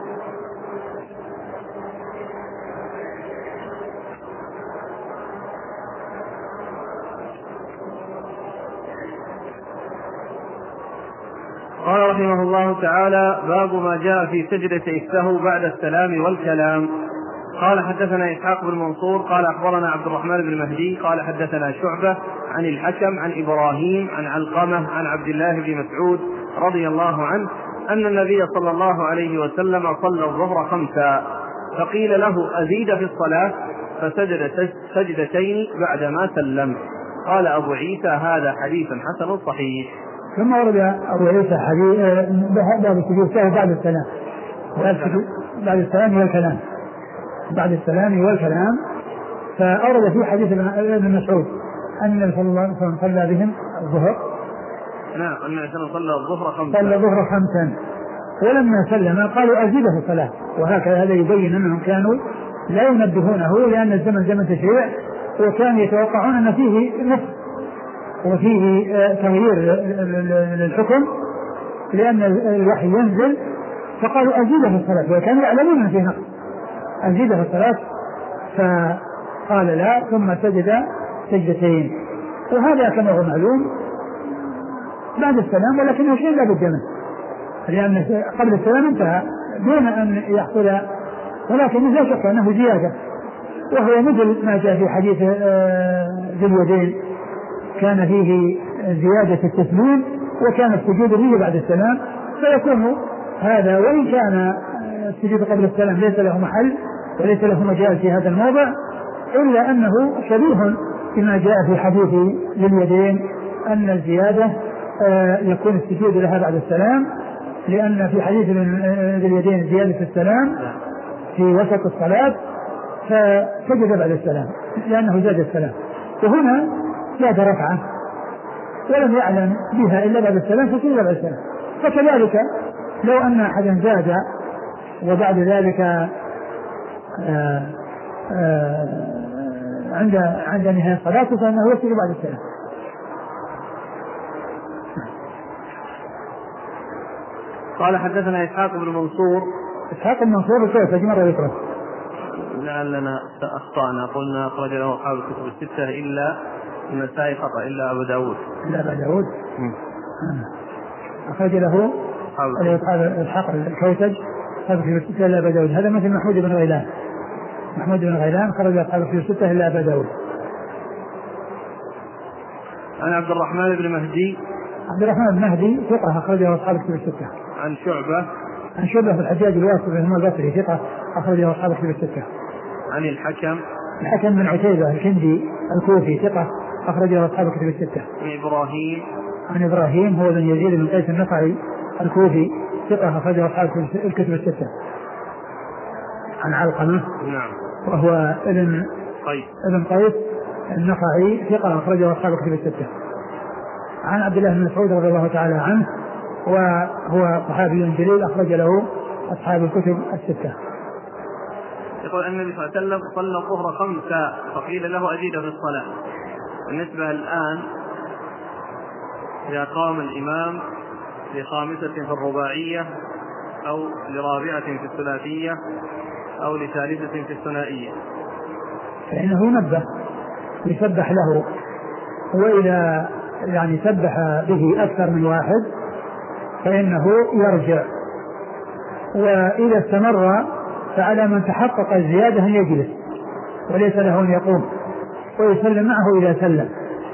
قال رحمه الله تعالى: باب ما جاء في سجدة السهو بعد السلام والكلام. قال حدثنا إسحاق بن منصور قال أخبرنا عبد الرحمن بن مهدي قال حدثنا شعبة عن الحكم عن إبراهيم عن علقمة عن عبد الله بن مسعود رضي الله عنه أن النبي صلى الله عليه وسلم صلى الظهر خمسا، فقيل له: أزيد في الصلاة؟ فسجد سجدتين بعدما سلم. قال أبو عيسى: هذا حديث حسن صحيح. ثم ورد أبو عيسى حديث باب السجود السهو بعد السلام، بعد السلام والكلام، بعد السلام والكلام. فأورد في حديث ابن مسعود أن النبي صلى الله عليه وسلم صلى بهم الظهر. نعم، أن النبي صلى الظهر خمسا صلى الظهر خمسا، ولما سلم قالوا أزيده في الصلاة. وهكذا هذا يبين أنهم كانوا لا ينبهونه، لأن الزمن زمن تشريع، وكانوا يتوقعون أن فيه نقص وفيه تغيير للحكم، لأن الوحي ينزل، فقالوا أزيده في الصلاة، وكانوا يعلمون أن فيه نقص، أزيده في الصلاة. فقال لا، ثم سجد سجدتين، وهذا كما هو معلوم بعد السلام، ولكنه شيء لا بد منه، لأن قبل السلام انتهى دون أن يحصل، ولكن لا شك أنه زيادة، وهو مثل ما جاء في حديث ذي اليدين، كان فيه زيادة التسليم وكان السجود فيه بعد السلام، فيكون هذا وإن كان السجود قبل السلام ليس له محل وليس له مجال في هذا الموضع، إلا أنه شبيه بما جاء في حديث ذي اليدين أن الزيادة يكون السجود لها بعد السلام، لأن في حديث ذي اليدين زيادة السلام في وسط الصلاة فسجد بعد السلام لأنه زاد السلام، وهنا زاد ركعة ولم يعلم بها إلا بعد السلام فسجد بعد السلام. فكذلك لو أن أحدا زاد وبعد ذلك آآ آآ عند عند نهاية صلاته فإنه يسجد بعد السلام. قال حدثنا إسحاق بن منصور. إسحاق بن منصور كيف مرة يقرأ؟ لعلنا أخطأنا، قلنا أخرج له أصحاب الكتب الستة إلا النسائي خطأ إلا أبو داود. إلا أبو داود أخرج له أصحاب إسحاق الكوسج أصحاب الكتب الستة إلا أبو داود. هذا مثل محمود بن غيلان، محمود بن غيلان خرج أصحاب الكتب الستة إلا أبو داود. عن عبد الرحمن بن مهدي. عبد الرحمن بن مهدي ثقة أخرجه أصحاب الكتب الستة. عن شعبة. عن شعبة في الحجاج الواسطي بن البصري ثقة أخرجه أصحاب الكتب الستة. عن الحكم. الحكم بن عتيبة الكندي الكوفي ثقة أخرجه أصحاب الكتب الستة. عن إبراهيم. عن إبراهيم هو بن يزيد بن قيس النخعي الكوفي ثقة أخرجه أصحاب الكتب الستة. عن علقمة. نعم. وهو ابن قيس ابن قيس النخعي ثقة أخرجه أصحاب الكتب الستة. عن عبد الله بن مسعود رضي الله تعالى عنه وهو صحابي جليل أخرج له أصحاب الكتب الستة. يقول أن النبي صلى الله عليه وسلم صلى الظهر خمسة فقيل له أزيد في الصلاة. بالنسبة الآن إذا قام الإمام لخامسة في الرباعية أو لرابعة في الثلاثية أو لثالثة في الثنائية فإنه ينبه يسبح له، وإذا يعني سبح به أكثر من واحد فإنه يرجع وإذا استمر فعلى من تحقق الزيادة أن يجلس وليس له أن يقوم ويسلم معه إذا سلم.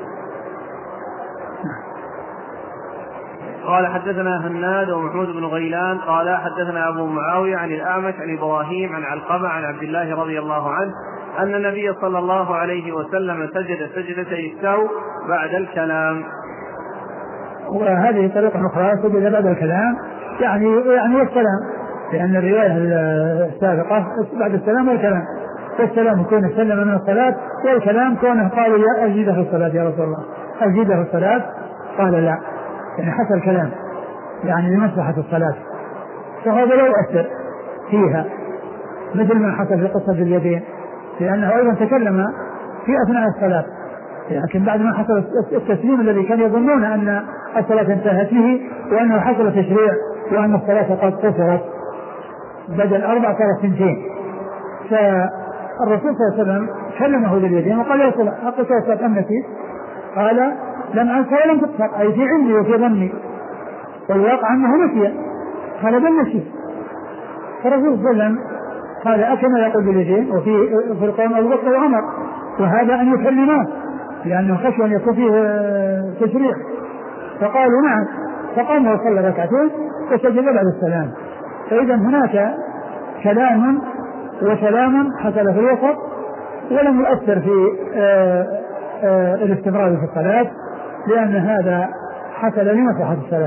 قال حدثنا هناد ومحمود بن غيلان قال حدثنا أبو معاوية عن الأعمش عن إبراهيم عن علقمة عن عبد الله رضي الله عنه أن النبي صلى الله عليه وسلم سجد سجدتي السهو بعد الكلام. وهذه طريقة أخرى سجد بعد الكلام يعني يعني السلام، لأن الرواية السابقة بعد السلام والكلام، والسلام كونه سلم من الصلاة، والكلام كونه قال يا أزيد في الصلاة يا رسول الله أزيد في الصلاة، قال لا، يعني حتى الكلام يعني لمصلحة الصلاة، فهذا لا يؤثر فيها مثل ما حصل في قصة اليدين، لأنه أيضا تكلم في أثناء الصلاة، لكن بعد ما حصل التسليم الذي كان يظنون أن الصلاة انتهت به وأنه حصل تشريع وأن الصلاة قد قصرت بدل أربع صارت سنتين، فالرسول صلى الله عليه وسلم كلمه باليدين وقال يا صلاة أقصى صلاة أم نسيت؟ قال لم أنسى ولم تقصر، أي في علمي وفي ظني، والواقع أنه نسي، قال بل نسيت. فالرسول صلى الله عليه وسلم قال أكما يقول باليدين، وفي في القوم أبو بكر وعمر، وهذا أن يكلماه لأنه خشوا أن يكون فيه تشريع، فقالوا نعم، فقام وصلى ركعتين وسجد بعد السلام. فإذا هناك كلام وسلام حصل في الوسط ولم يؤثر في آآ آآ الاستمرار في الصلاة، لأن هذا حصل لمصلحة الصلاة.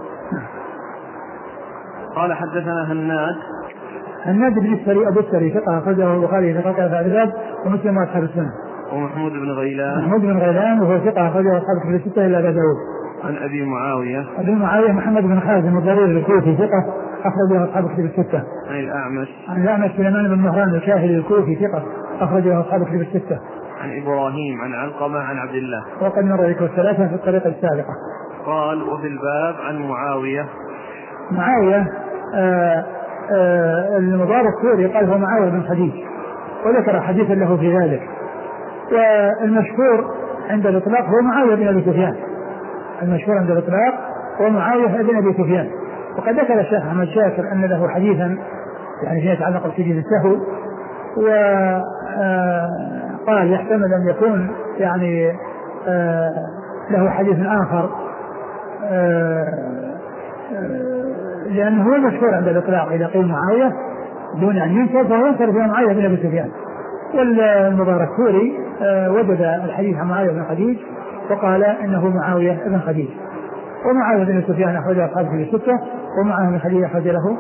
قال حدثنا هناد هناد بن السري أبو السري ثقة أخرجه البخاري في ثقة الأعداد ومسلم وأصحاب السنة. ومحمود بن غيلان محمود بن غيلان وهو ثقة أخرجه أصحاب الكتب الستة إلا أبا داود. عن أبي معاوية أبي معاوية محمد بن خازم الضرير الكوفي ثقة أخرجه أصحاب الكتب الستة. عن الأعمش عن الأعمش سليمان بن مهران الكاهلي الكوفي ثقة أخرجه أصحاب الكتب الستة. عن إبراهيم عن علقمة عن عبد الله. وقد مر ذكر الثلاثة في الطريقة السابقة. قال وفي الباب عن معاوية. معاوية آه آه المبارك السوري قال هو معاوية بن خديج، وذكر حديثا له في ذلك، والمشهور عند الإطلاق هو معاوية بن أبي سفيان، المشهور عند الإطلاق هو معاوية بن أبي سفيان. وقد ذكر الشيخ أحمد شاكر أن له حديثا يعني فيما يتعلق بسجود السهو، وقال يحتمل أن يكون يعني له حديث آخر لأنه هو المشهور عند الإطلاق إذا قيل معاوية دون أن ينسب فهو ينسب إلى معاوية بن أبي سفيان. والمبارك سوري وجد الحديث عن معاوية بن خديج وقال إنه معاوية بن خديج. ومعاوية بن سفيان أخرج أصحاب في الستة، ومعاوية بن خديج أخرج له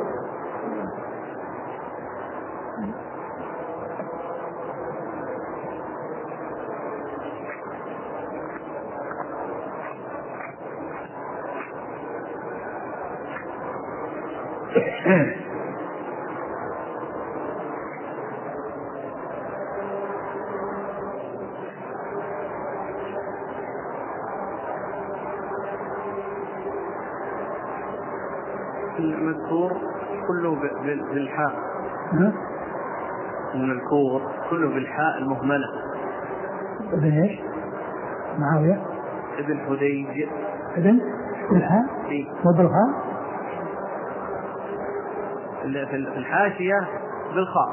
المذكور كله بالحاء، المذكور كله بالحاء المهملة. ابن ايش؟ معاوية ابن حديج. ابن بالحاء وبالخاء، في الحاشية بالخاء،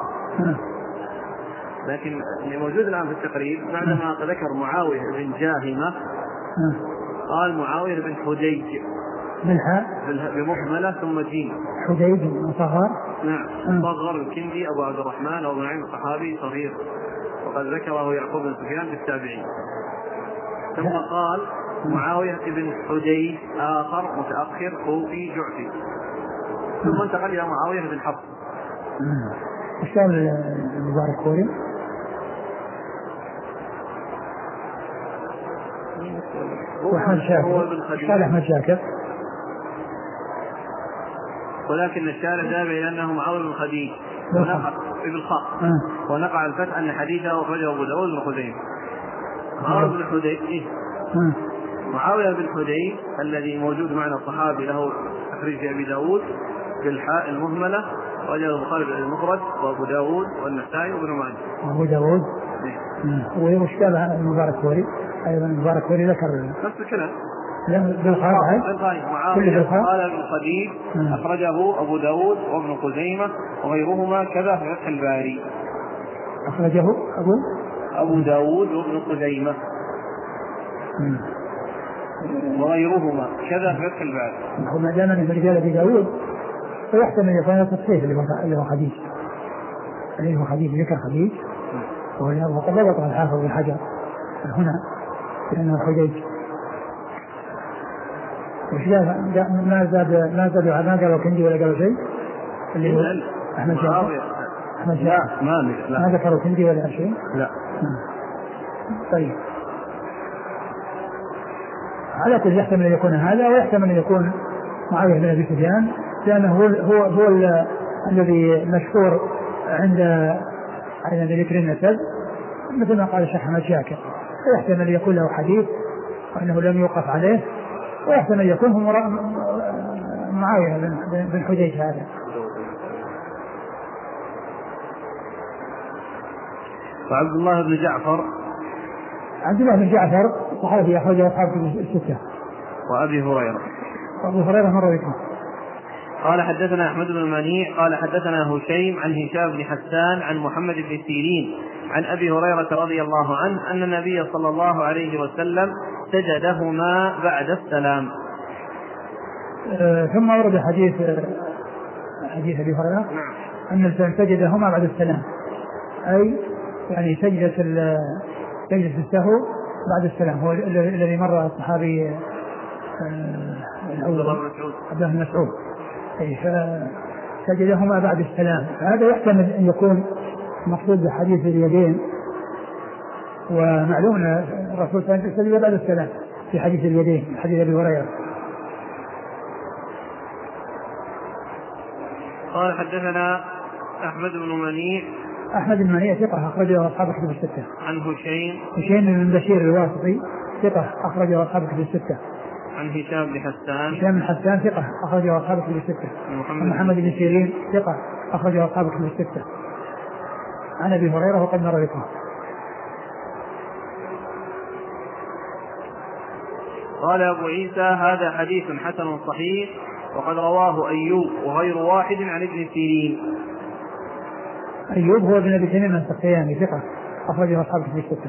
لكن اللي موجود الآن في التقريب بعدما ذكر معاوية بن جاهمة قال معاوية بن حديج بالحاء بمهملة ثم جيم. حديج مصغر. نعم صغر الكندي أبو عبد الرحمن أو نعيم الصحابي صغير، وقد ذكره يعقوب بن سفيان في التابعين. ثم قال معاوية بن حديج آخر متأخر كوفي جعفي، ثم انتقل إلى معاوية بن حفص. الشام المبارك كوري وأحمد شاكر قال أحمد شاكر، ولكن الشارع ذهب إلى أنه معاوية بن خديج بالخاء، ونقع الفتح أن حديثه أخرجه أبو داود وخزيمة. معاوية بن حديج معاوية بن حديج الذي موجود معنا الصحابي له تخريج في أبي داود بالحاء المهملة، وجاء البخاري المفرد وأبو داود والنسائي وابن ماجه. أبو داود ومشكلة المبارك كوري أيضا، المبارك كوري ذكر نفس الكلام بالخارج معاوية قال ابن خديج أخرجه أبو داود وابن خزيمة وغيرهما كذا في فتح الباري. أخرجه أبو أبو داود وابن خزيمة وغيرهما كذا في فتح الباري. ما دام من رجال أبي داود فيحتمل يكون التصحيح اللي هو خديج اللي هو خديج ذكر خديج وقد ضبط الحافظ بن حجر هنا لأنه حجيج. وش ما زاد ما زاد ما قالوا كندي ولا قالوا شيء اللي هو أحمد جعفر أحمد جعفر ما ما ذكروا كندي ولا شيء. لا. طيب على كل يحتمل أن يكون هذا ويحتمل أن يكون معاوية بن أبي سفيان لأنه هو هو, هو الذي مشهور عند عند ذكر النسب مثل ما قال الشيخ أحمد شاكر. ويحتمل أن يكون له حديث وأنه لم يوقف عليه ويحتمل أن يكون هو معاوية بن حجيج هذا. وعبد الله بن جعفر عبد الله بن جعفر صحابي أخرجه أصحاب الستة. وأبي هريرة وأبو هريرة مر بكم. قال حدثنا أحمد بن منيع قال حدثنا هشيم عن هشام بن حسان عن محمد بن سيرين عن أبي هريرة رضي الله عنه أن النبي صلى الله عليه وسلم سجدهما بعد السلام. أه ثم ورد حديث حديث أبي هريرة أن الإنسان سجدهما بعد السلام أي يعني سجدة سجدة السهو بعد السلام هو الذي مر الصحابي الأول عبد الله بن مسعود فسجدهما بعد السلام. هذا يحتمل أن يكون مقصود بحديث اليدين ومعلوم أن الرسول صلى الله عليه وسلم سجد بعد السلام في حديث اليدين حديث أبي هريرة. قال حدثنا أحمد بن منيع أحمد بن منيع ثقة أخرجه أصحاب الكتب الستة. عن هشيم هشيم بن بشير الواسطي ثقة أخرجه أصحاب الكتب الستة. عن هشام بن حسان هشام بن حسان ثقة أخرجه أصحاب الكتب الستة. محمد, محمد بن سيرين ثقة أخرجه أصحاب الكتب الستة. عن أبي هريرة وقد مر بكم. قال أبو عيسى هذا حديث حسن صحيح وقد رواه أيوب وغير واحد عن ابن سيرين. أيوب هو ابن أبي تميم السختياني ثقة أخرجه أصحاب الكتب الستة.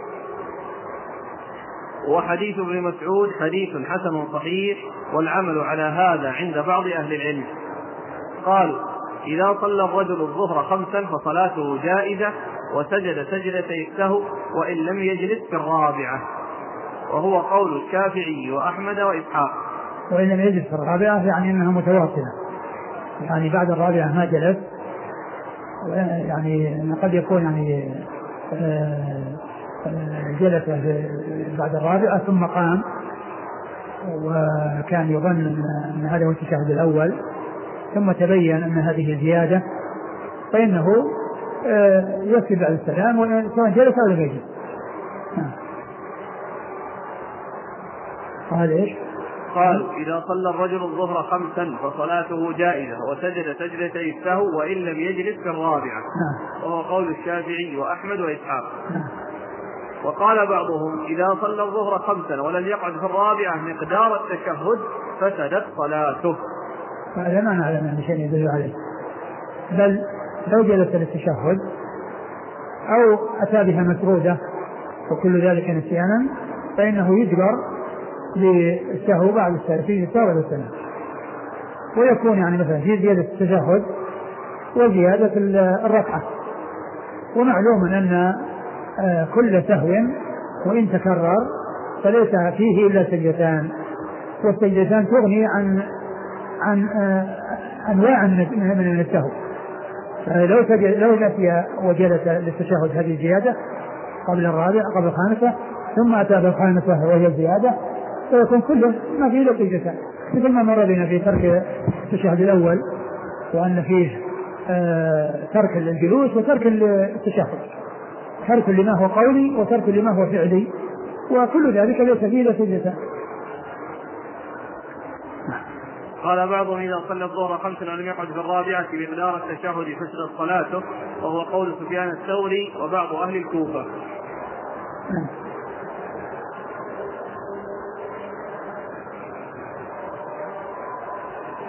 وحديث ابن مسعود حديث حسن صحيح والعمل على هذا عند بعض أهل العلم. قالوا إذا صلى الرجل الظهر خمسا فصلاته جائزة وسجد سجدتي السهو وإن لم يجلس في الرابعة وهو قول الشافعي وأحمد وإسحاق. وإن لم يجلس في الرابعة يعني أنها متواصلة يعني بعد الرابعة ما جلس يعني قد يكون يعني جلس بعد الرابعة ثم قام وكان يظن أن هذا هو التشهد الأول ثم تبين أن هذه زيادة فإنه يكفي بعد السلام سواء جلس أو لم يجلس. قال إيش؟ قال إذا صلى الرجل الظهر خمسا فصلاته جائزة وسجد سجدتي السهو وإن لم يجلس في الرابعة وهو قول الشافعي وأحمد وإسحاق. وقال بعضهم إذا صلى الظهر خمسا ولم يقعد في الرابعة مقدار التشهد فسدت صلاته. هذا ما نعلم أن شيء يدل عليه بل لو جلس للتشهد أو أتى بها مسرودة وكل ذلك نسيانا فإنه يجبر للسهو بعد السلام في السهو بعد السلام ويكون يعني مثلا في زيادة التشهد وزيادة الركعة. ومعلوم أن كل سهو وإن تكرر فليس فيه إلا سجدتان والسجدتان تغني عن عن أنواع من السهو. فلو لو نسي وجلس للتشهد هذه الزيادة قبل الرابع قبل الخامسة ثم أتى بالخامسة وهي الزيادة فيكون كله ما فيه إلا سجدتان مثل ما مر بنا في ترك التشهد الأول وأن فيه ترك الجلوس وترك التشهد ترك لما هو قولي وترك لما هو فعلي وكل ذلك ليس فيه إلا سجدتان. قال بعضهم إذا صلى الظهر خمسا ولم يقعد في الرابعة بمقدار التشهد فسدت صلاته وهو قول سفيان الثوري وبعض أهل الكوفة.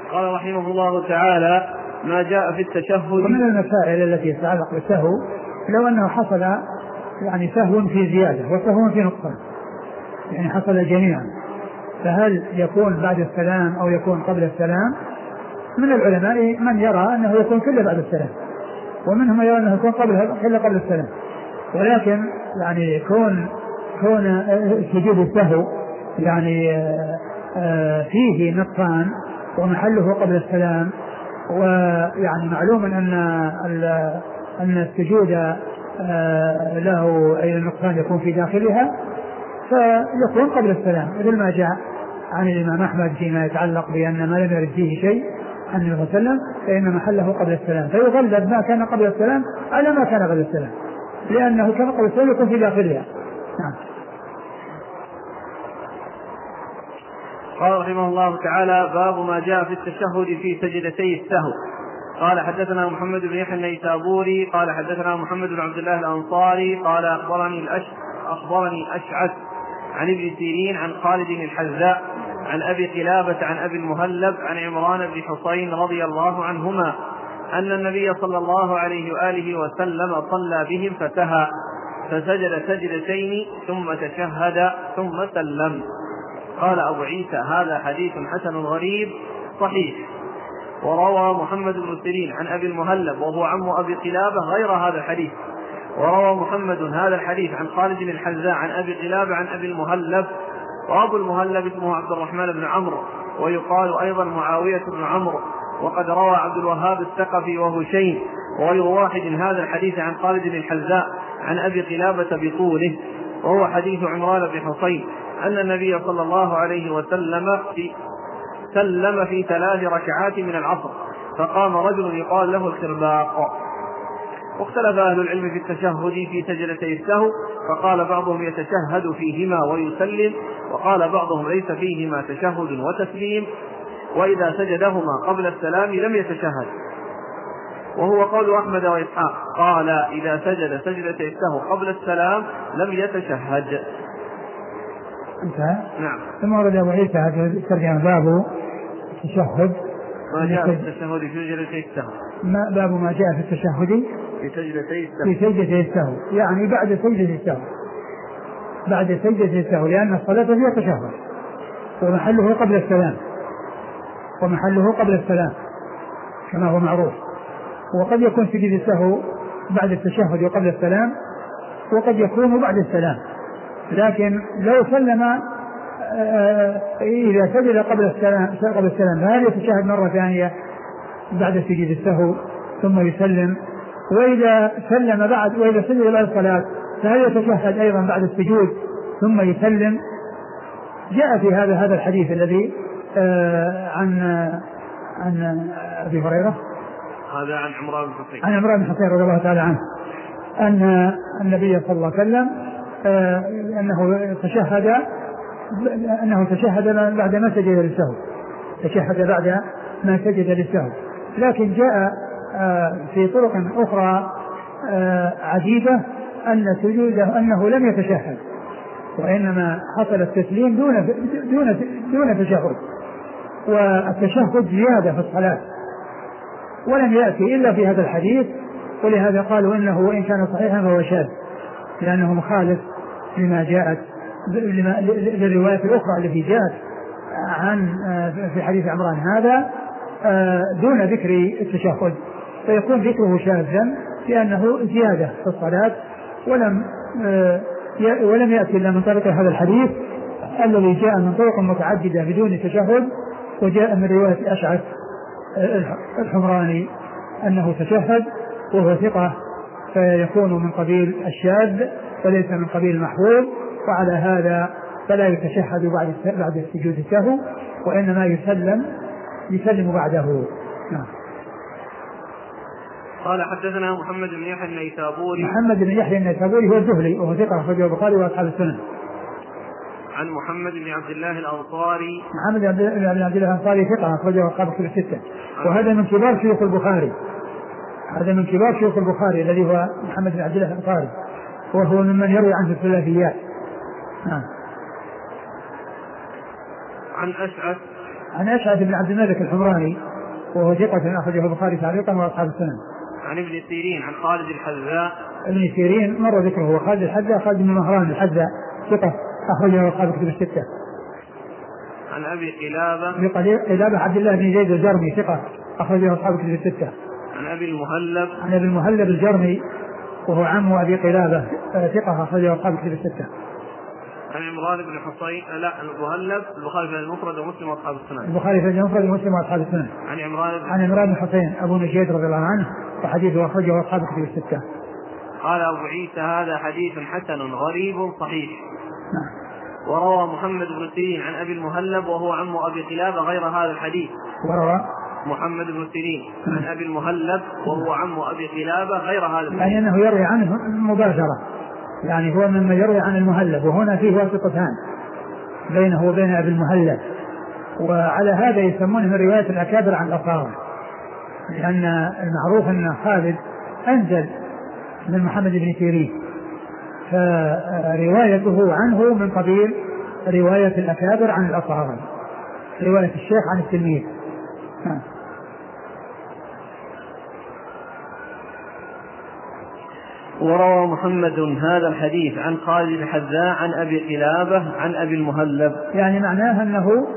قال رحمه الله تعالى: ما جاء في التشهد. ومن المسائل التي تتعلق بالسهو لو أنه حصل يعني سهو في زيادة وسهو في نقصان، يعني حصل جميعا، فهل يكون بعد السلام أو يكون قبل السلام؟ من العلماء من يرى أنه يكون كله بعد السلام، ومنهم يرى أنه يكون قبل كله قبل السلام، ولكن يعني كون كون سجود السهو يعني فيه نقصان ومحله قبل السلام، ويعني معلوم أن أن السجود له أي النقصان يكون في داخلها، فيكون قبل السلام، مثل ما جاء عن الإمام أحمد فيما يتعلق بأن ما لم يرد فيه شيء عن النبي صلى الله عليه وسلم فإن محله قبل السلام، فيغلب ما كان قبل السلام على ما كان قبل السلام، لأنه كان قبل السلام يكون في داخلها. نعم. قال رحمه الله تعالى: باب ما جاء في التشهد في سجدتي السهو. قال حدثنا محمد بن يحيى النيسابوري قال حدثنا محمد بن عبد الله الأنصاري قال أخبرني الأش أخبرني أشعث عن ابن سيرين عن خالد الحذاء عن أبي قلابة عن أبي المهلب عن عمران بن حصين رضي الله عنهما أن النبي صلى الله عليه وآله وسلم صلى بهم فتهى فسجد سجدتين ثم تشهد ثم سلم. قال أبو عيسى: هذا حديث حسن غريب صحيح. وروى محمد بن سيرين عن أبي المهلب وهو عم أبي قلابة غير هذا الحديث، وروى محمد هذا الحديث عن خالد الحذاء عن أبي قلابة عن أبي المهلب، وأبو المهلب اسمه عبد الرحمن بن عمرو ويقال أيضا معاوية بن عمرو. وقد روى عبد الوهاب الثقفي وهشيم وغير واحد هذا الحديث عن خالد الحذاء عن أبي قلابة بطوله، وهو حديث عمران بن حصين أن النبي صلى الله عليه وسلم في سلم في ثلاث ركعات من العصر، فقام رجل يقال له الخرباق. واختلف أهل العلم في التشهد في سجدتي السهو، فقال بعضهم يتشهد فيهما ويسلم، وقال بعضهم ليس فيهما تشهد وتسليم، وإذا سجدهما قبل السلام لم يتشهد، وهو قول أحمد وإسحاق. قال: إذا سجد سجدتي السهو قبل السلام لم يتشهد. انتهى. نعم. ثم ورد أبو عيسى هذا الترجمة: باب التشهد ما جاء في التشهد في سجدتي السهو. ما باب ما جاء في التشهد في سجدتي السهو في سجدتي السهو، يعني بعد سجدة السهو، بعد سجدة السهو، لأن الصلاة فيها تشهد ومحله قبل السلام، ومحله قبل السلام كما هو معروف. وقد يكون سجد السهو بعد التشهد وقبل السلام، وقد يكون بعد السلام، لكن لو سلم إذا سجد قبل السلام قبل السلام فهل يتشهد مرة ثانية بعد سجد السهو ثم يسلم؟ وإذا سلم بعد وإذا سجد بعد الصلاة فهل يتشهد أيضا بعد السجود ثم يسلم؟ جاء في هذا هذا الحديث الذي عن عن أبي هريرة، هذا عن عمران بن حصين عن عمران بن حصين رضي الله تعالى عنه أن النبي صلى الله عليه وسلم أنه تشهد أنه تشهد بعد ما سجد للسهو، تشهد بعد ما سجد للسهو. لكن جاء في طرق أخرى عديدة أن سجوده أنه لم يتشهد، وإنما حصل التسليم دون دون دون تشهد، والتشهد زيادة في الصلاة ولم يأتي إلا في هذا الحديث، ولهذا قالوا إنه وإن كان صحيحا فهو شاذ، لأنه مخالف لما جاءت للروايات الأخرى التي جاءت عن في حديث عمران هذا دون ذكر التشهد، فيكون ذكره شاذا لأنه زيادة في الصلاة، ولم ولم يأتي إلا من طريق هذا الحديث الذي جاء من طرق متعددة بدون تشهد، وجاء من رواية أشعث الحمراني أنه تشهد وهو ثقة، فيكون من قبيل الشاذ وليس من قبيل المحفوظ، وعلى هذا فلا يتشهد بعد بعد السجود السهو، وإنما يسلم يسلم بعده. نعم. قال حدثنا محمد بن يحيى النيسابوري. محمد بن يحيى النيسابوري هو الزهري وهو ثقة أخرجه البخاري وأصحاب السنن. عن محمد بن عبد الله الأنصاري. محمد بن عبد الله الأنصاري ثقة أخرجه أصحاب الكتب الستة، وهذا من كبار شيوخ البخاري، هذا من كبار شيوخ البخاري الذي هو محمد بن عبد الله الأنصاري، وهو ممن يروي عنه الثلاثيات. نعم. عن أشعث عن أسعد بن عبد الملك الحمراني وهو ثقة أخرجه البخاري تعليقا وأصحاب السنن. عن ابن سيرين عن خالد الحذاء. ابن سيرين مر ذكره، وخالد الحذاء خالد بن مهران الحذاء ثقة أخرجه أصحاب الكتب الستة. عن أبي قلابة. قلابة عبد الله بن زيد الجرمي ثقة أخرجه أصحاب الكتب الستة. عن أبي المهلب. عن أبي المهلب الجرمي وهو عم أبي قلابة ثقة أخرجه أصحاب الكتب الستة. عن عمران بن حصين لا المهلب البخاري في المفرد ومسلم واصحاب السنن. البخاري في المفرد ومسلم واصحاب السنن. عن عمران بن عن عمران بن حصين ابو نجيد رضي الله عنه وحديثه اخرجه اصحاب الكتب الستة. قال ابو عيسى هذا حديث حسن غريب صحيح. نعم. وروى محمد بن سيرين عن ابي المهلب وهو عم ابي قلابة غير هذا الحديث. وروى محمد بن سيرين عن ابي المهلب وهو عم ابي قلابة غير هذا الحديث. يعني انه يروي عنه مباشرة، يعني هو مما يروي عن المهلب، وهنا فيه واسطتان بينه وبين ابي المهلب، وعلى هذا يسمونه من رواية الأكابر عن الأصاغر، لأن المعروف أن خالد أنزل من محمد بن سيرين، فروايته عنه من قبيل رواية الأكابر عن الأصاغر، رواية الشيخ عن التلميذ. وروى محمد هذا الحديث عن خالد الحذاء عن أبي قلابة عن أبي المهلب، يعني معناه أنه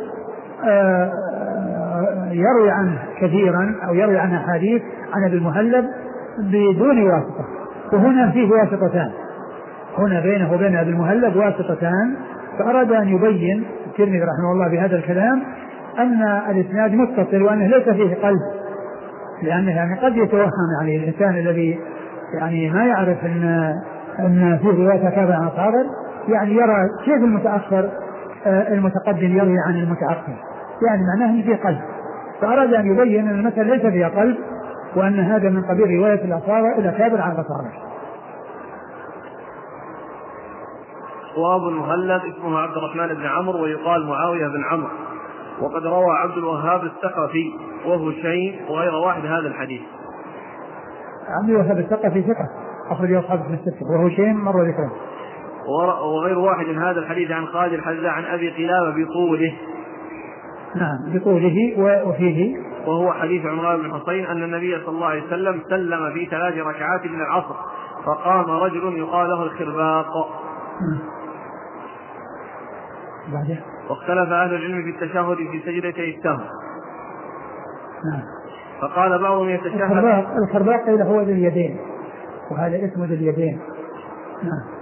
يروي عنه كثيرا أو يروي عنه حديث عن أبي المهلب بدون واسطة، وهنا فيه واسطتان، هنا بينه وبين أبي المهلب واسطتان، فأراد أن يبين الترمذي رحمه الله بهذا الكلام أن الإسناد متصل وأنه ليس فيه قلب، لأنه يعني قد يتوهم يعني الإنسان الذي يعني ما يعرف أن أن فيه رواية كذا عن صابر، يعني يرى كيف المتأخر المتقدم يروي عن المتأخر، يعني معناه أن فيه قلب، فأراد أن يبين أن المثل ليس فيه قلب، وأن هذا من قبيل رواية الأصابع إلى كابر عن الأصابع. وأبو المهلب اسمه عبد الرحمن بن عمرو ويقال معاوية بن عمرو، وقد روى عبد الوهاب الثقفي وهو شيء وغير واحد هذا الحديث. عبد الوهاب الثقفي ثقة أخرجه أصحاب الكتب الستة، وهو شيء مر ذكره. وغير واحد هذا الحديث عن خالد الحذاء عن أبي قلابة بطوله. نعم بطوله وفيه. وهو حديث عمران بن حصين أن النبي صلى الله عليه وسلم سلم في ثلاث ركعات من العصر فقام رجل يقال له الخرباق. بعده. واختلف أهل العلم في التشهد في سجدتي السهو. نعم. فقال بعضهم يتشهد. الخرباق الخرباق قيل هو ذي اليدين، وهذا اسمه ذي اليدين. نعم.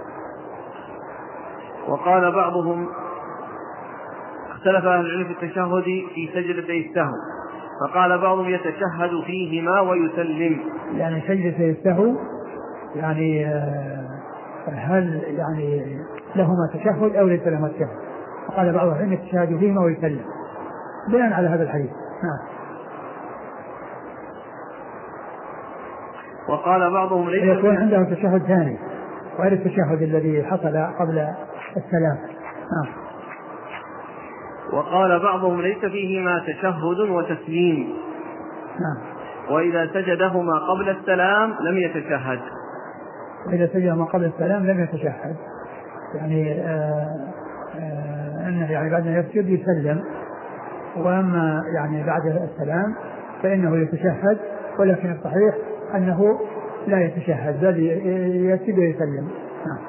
وقال بعضهم اختلف أهل العلم في التشهد في سجدتي السهو، فقال بعضهم يتشهد فيهما ويسلم. يعني سجدتي السهو يعني هل يعني لهما تشهد أو ليس لهما تشهد؟ فقال بعضهم يتشهد فيهما ويسلم بناء على هذا الحديث. نعم. وقال بعضهم ليس يكون عنده تشهد ثاني غير التشهد الذي حصل قبل السلام. نعم. وقال بعضهم ليس فيهما تشهد وتسليم. نعم. وإذا سجدهما قبل السلام لم يتشهد. وإذا سجدهما قبل السلام لم يتشهد، يعني آه آه أنه يعني بعد أن يسجد يسلم، وأما يعني بعد السلام فإنه يتشهد، ولكن الصحيح أنه لا يتشهد بل يسجد ويسلم. نعم.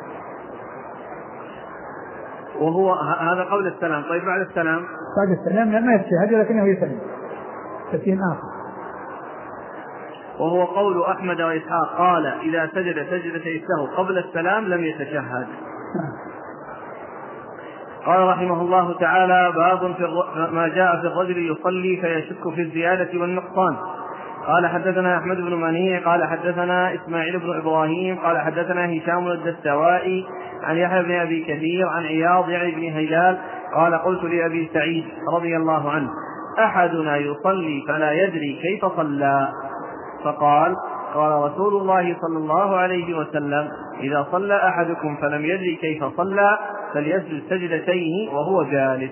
وهو هذا قبل السلام. طيب بعد السلام؟ بعد السلام لما يتشهد لكنه يسلم تسليم آخر. وهو قول أحمد وإسحاق قال إذا سجد سجدتي السهو قبل السلام لم يتشهد. قال رحمه الله تعالى باب في ما جاء في الرجل يصلي فيشك في الزيادة والنقصان. قال حدثنا أحمد بن منيع قال حدثنا إسماعيل بن إبراهيم قال حدثنا هشام الدستوائي عن يحيى بن أبي كثير عن عياض يعني بن هلال قال قلت لأبي سعيد رضي الله عنه أحدنا يصلي فلا يدري كيف صلى، فقال قال رسول الله صلى الله عليه وسلم إذا صلى أحدكم فلم يدري كيف صلى فليسجد سجدتين وهو جالس.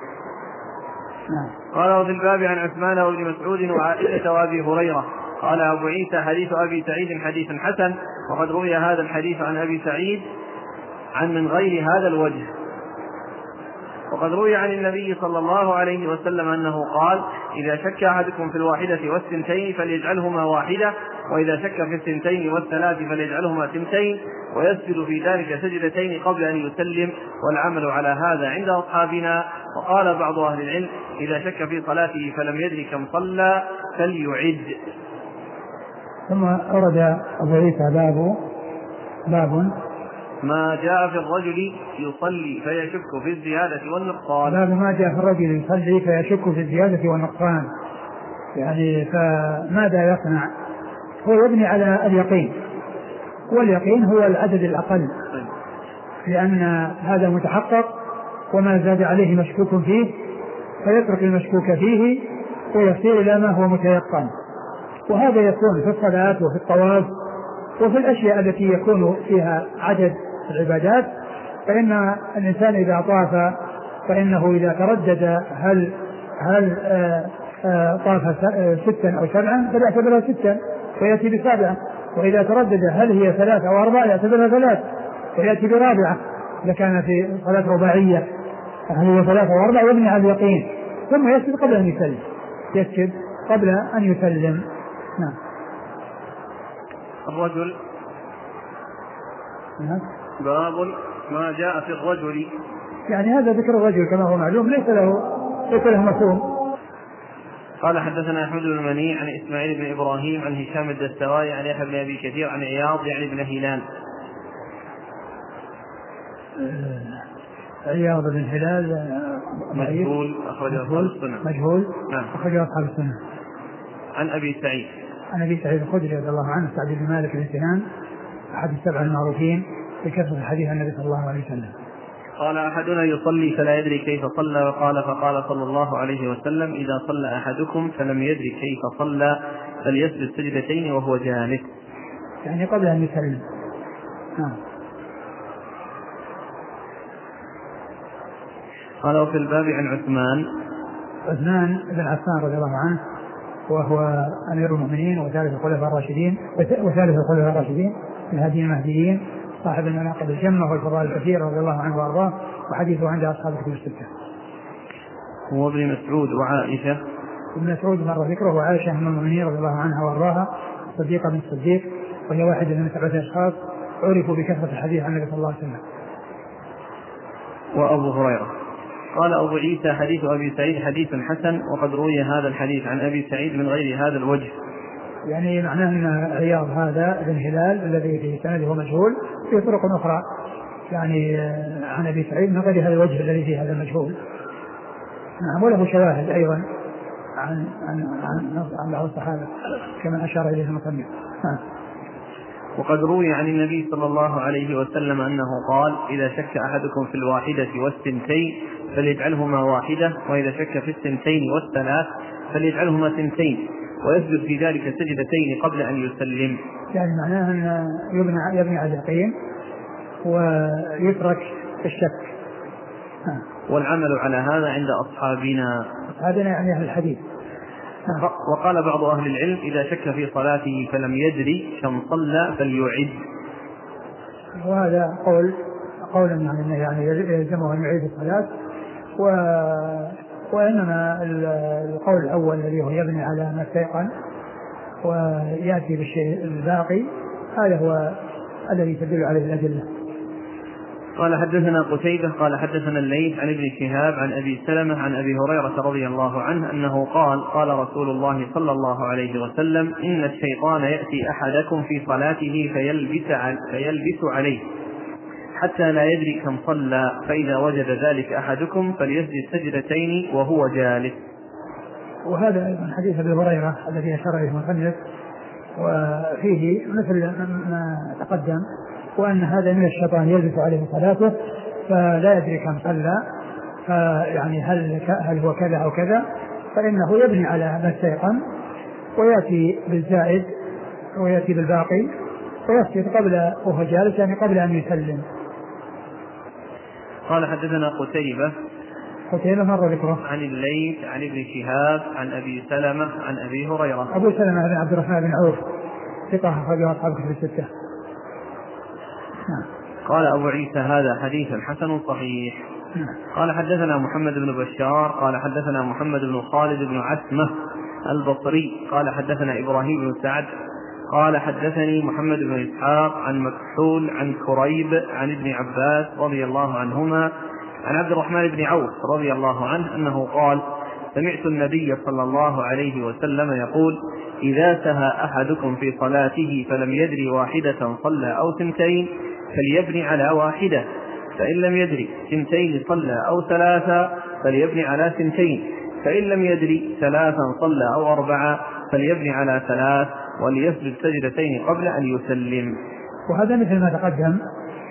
قال وفي الباب عن عثمان وابن مسعود وعائشة وأبي هريرة. قال أبو عيسى حديث أبي سعيد حديث حسن، وقد روي هذا الحديث عن أبي سعيد عن من غير هذا الوجه. وقد روي عن النبي صلى الله عليه وسلم أنه قال: إذا شك أحدكم في الواحدة والثنتين فليجعلهما واحدة، وإذا شك في الثنتين والثلاث فليجعلهما ثنتين، ويسجد في ذلك سجدتين قبل أن يسلم، والعمل على هذا عند أصحابنا. وقال بعض أهل العلم: إذا شك في صلاته فلم يدري كم صلى فليعد. ثم أورد أبو عيسى باب باب ما جاء في الرجل يصلي فيشك في الزيادة والنقصان. باب ما جاء في الرجل يصلي فيشك في الزيادة والنقصان، يعني فماذا يصنع؟ هو يبني على اليقين، واليقين هو العدد الأقل، لأن هذا متحقق وما زاد عليه مشكوك فيه، فيترك المشكوك فيه ويصير إلى ما هو متيقن. وهذا يكون في الصلاة وفي الطواف وفي الأشياء التي يكون فيها عدد العبادات. فإن الإنسان إذا طاف فإنه إذا تردد هل هل آآ آآ طاف ستا أو سبعا فليعتبرها ستا ويأتي بسابعة، وإذا تردد هل هي ثلاثة أو أربعة يعتبرها ثلاث ويأتي برابعة. إذا كان في صلاة رباعية هل هي ثلاثة أو أربعة يبني على اليقين، ثم يسجد قبل أن يسلم يسجد قبل أن يسلم. نعم. الرجل نعم. باب ما جاء في الرجل، يعني هذا ذكر الرجل كما هو معلوم ليس له ليس له مفهوم. قال: حدثنا أحمد بن منيع عن إسماعيل بن إبراهيم عن هشام الدستوائي عن يحيى بن أبي كثير عن عياض يعني بن هلال. عياض بن هلال مجهول أخرجه أصحاب السنة. مجهول نعم. أخرجه أصحاب السنة. عن أبي سعيد عن أبي سعيد الخدري رضي الله عنه سعد بن مالك بن سنان أحد السبع المعروفين بكثرة الحديث عن النبي صلى الله عليه وسلم. قال: أحدنا يصلي فلا يدري كيف صلى، وقال فقال صلى الله عليه وسلم: إذا صلى أحدكم فلم يدري كيف صلى فليسجد سجدتين وهو جالس، يعني قبل أن يسلم. نعم. قال: وفي الباب عن عثمان عثمان بن عفان رضي الله عنه، وهو أمير المؤمنين وثالث الخلفاء الراشدين وثالث الخلفاء الراشدين من هدي المهديين، صاحب المناقب الجمة والفضائل الكثيرة رضي الله عنه وأرضاه، وحديثه عند أصحاب الكتب الستة. هو ابن مسعود وعائشة. ابن مسعود مر ذكره، وعائشة أم المؤمنين رضي الله عنها وأرضاها، صديقة بن الصديق، وهي واحدة من سبعة أشخاص عرفوا بكثرة الحديث عن النبي صلى الله عليه وسلم. وأبو هريرة. قال أبو عيسى: حديث أبي سعيد حديث حسن، وقد روي هذا الحديث عن أبي سعيد من غير هذا الوجه. يعني معناه أن عياض هذا بن هلال الذي في سنده مجهول في طرق أخرى، يعني عن أبي سعيد من غير هذا الوجه الذي فيه هذا المجهول. نعم. وله شواهد أيضا عن عن عن, عن بعض الصحابة كما أشار إليه المصنف. وقد روي عن النبي صلى الله عليه وسلم أنه قال: إذا شك أحدكم في الواحدة والثنتين فليجعلهما واحدة، وإذا شك في الثنتين والثلاث فليجعلهما ثنتين، ويسجد في ذلك سجدتين قبل أن يسلم. يعني معناه أن يبنى يبني على اليقين ويترك الشك. والعمل على هذا عند أصحابنا. أصحابنا يعني أهل الحديث. وقال بعض أهل العلم: إذا شك في صلاته فلم يدري كم صلى فليعد. وهذا قول قول يعني يعني يلزمه أن يعيد الصلاة، و وإنما القول الأول الذي هو يبني على ما استيقن ويأتي بالشيء الباقي هذا هو الذي تدل عليه الأدلة. قال: حدثنا قتيبة قال حدثنا الليث عن ابن شهاب عن أبي سلمة عن أبي هريرة رضي الله عنه أنه قال: قال رسول الله صلى الله عليه وسلم: إن الشيطان يأتي أحدكم في صلاته فيلبس, فيلبس عليه حتى لا يدري كم صلى، فإذا وجد ذلك أحدكم فليسجد سجدتين وهو جالس. وهذا من حديث أبي هريرة الذي أشار إليه المصنف، وفيه مثل ما تقدم، وأن هذا من الشيطان يلبس عليه صلاته فلا يدري كم صلى، يعني هل هل هو كذا أو كذا، فإنه يبني على ما استيقن ويأتي بالزائد ويأتي بالباقي ويسجد قبل وهو جالس، يعني قبل أن يسلم. قال: حدثنا قتيبة قتيبة مر ذكره. عن الليث عن ابن شهاب عن أبي سلمة عن أبي هريرة. أبو سلمة بن عبد الرحمن بن عوف ثقة أخرجه أصحاب الكتب الستة. قال أبو عيسى: هذا حديث حسن صحيح. قال حدثنا محمد بن بشار قال حدثنا محمد بن خالد بن عتمة البصري قال حدثنا إبراهيم بن سعد قال حدثني محمد بن إسحاق عن مكحول عن كريب عن ابن عباس رضي الله عنهما عن عبد الرحمن بن عوف رضي الله عنه أنه قال سمعت النبي صلى الله عليه وسلم يقول إذا سهى أحدكم في صلاته فلم يدري واحدة صلى أو ثنتين فليبني على واحدة، فإن لم يدري ثنتين صلى أو ثلاثة فليبني على ثنتين، فإن لم يدري ثلاثا صلى أو أربعة فليبني على ثلاث، وليسجد سجدتين قبل أن يسلم. وهذا مثل ما تقدم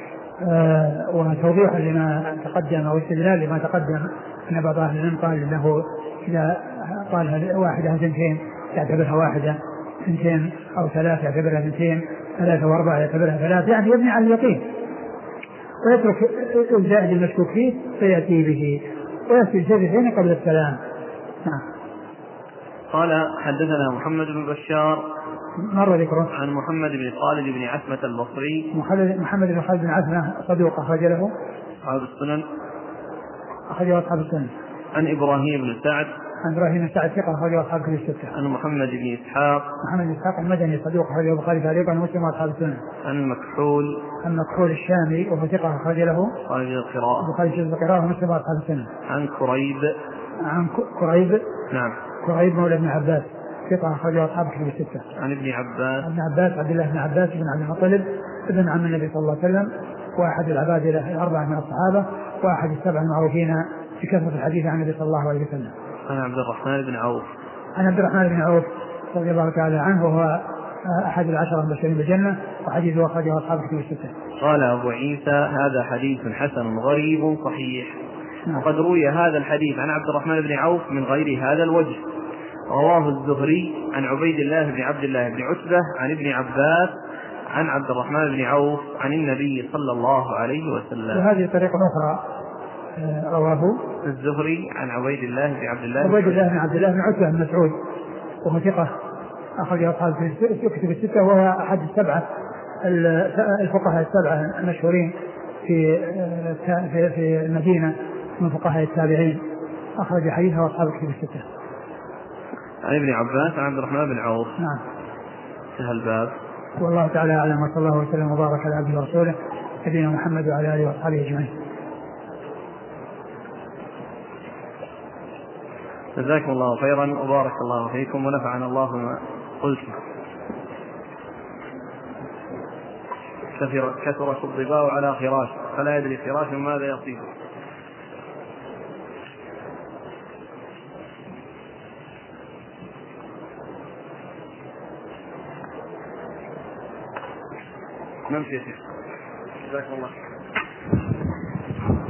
آه وتوضيح لما تقدم أو استدلال لما تقدم أن بعض أهل العلم قال إنه إذا قالها واحدة ثنتين يعتبرها واحدة، ثنتين أو ثلاث يعتبرها ثنتين، ثلاثة وأربعة يعتبرها ثلاث، يعني يبني على اليقين ويترك الزائد المشكوك فيه فيأتي به ويأتي سجدتين قبل السلام. نعم. قال حدثنا محمد بن بشار مر ذكره عن محمد بن خالد بن عتمة البصري. محمد بن خالد بن عتمة صدوق أخرج له أصحاب السنن أخرجه أصحاب السنن. عن إبراهيم بن سعد عن إبراهيم بن سعد ثقة أخرجه أصحاب كتب الستة. عن محمد بن إسحاق محمد بن إسحاق المدني صدوق أخرجه البخاري تعليقا ومسلم وأصحاب السنن. عن مكحول عن مكحول الشامي وهو ثقة أخرج له خارج القراءة البخاري في القراءة ومسلم وأصحاب السنن. عن كريب عن كريب نعم كريب مولى ابن عباس ثقة أخرجه أصحاب كتب الستة. عن ابن عباس ابن عباس عبد الله بن عباس بن عبد المطلب ابن عم النبي صلى الله عليه وسلم، واحد العبادلة الأربعة من الصحابة، واحد السبع المعروفين بكثرة الحديث عن النبي صلى الله عليه وسلم. عن عبد الرحمن بن عوف عن عبد الرحمن بن عوف رضي الله تعالى عنه وهو أحد العشرة المبشرين بالجنة وحديثه أخرجه أصحاب كتب الستة. قال أبو عيسى هذا حديث حسن غريب صحيح. نعم. وقد روي هذا الحديث عن عبد الرحمن بن عوف من غير هذا الوجه، رواه الزهري عن عبيد الله بن عبد الله بن عتبة عن ابن عباس عن عبد الرحمن بن عوف عن النبي صلى الله عليه وسلم. وهذه طريقة أخرى رواه الزهري عن عبيد الله بن عبد الله عبيد الله بن عبد الله بن عتبة بن مسعود وهو ثقة أخرج أصحاب كتب الستة وهو أحد السبعة الفقهاء السبعة المشهورين في في في المدينة من فقهاء التابعين، أخرج حديثه أصحاب كتب الستة. عن ابن عباس عن عبد الرحمن بن عوف. نعم. انتهى الباب. والله تعالى أعلم وصلى الله وسلم وبارك على عبده ورسوله نبينا محمد وعلى آله وأصحابه أجمعين. جزاكم الله خيرا وبارك الله فيكم ونفعنا الله ما قلتم. كثر الضباء على فراش فلا يدري فراش ماذا يصيب. نمشي يا شيخ. جزاكم الله.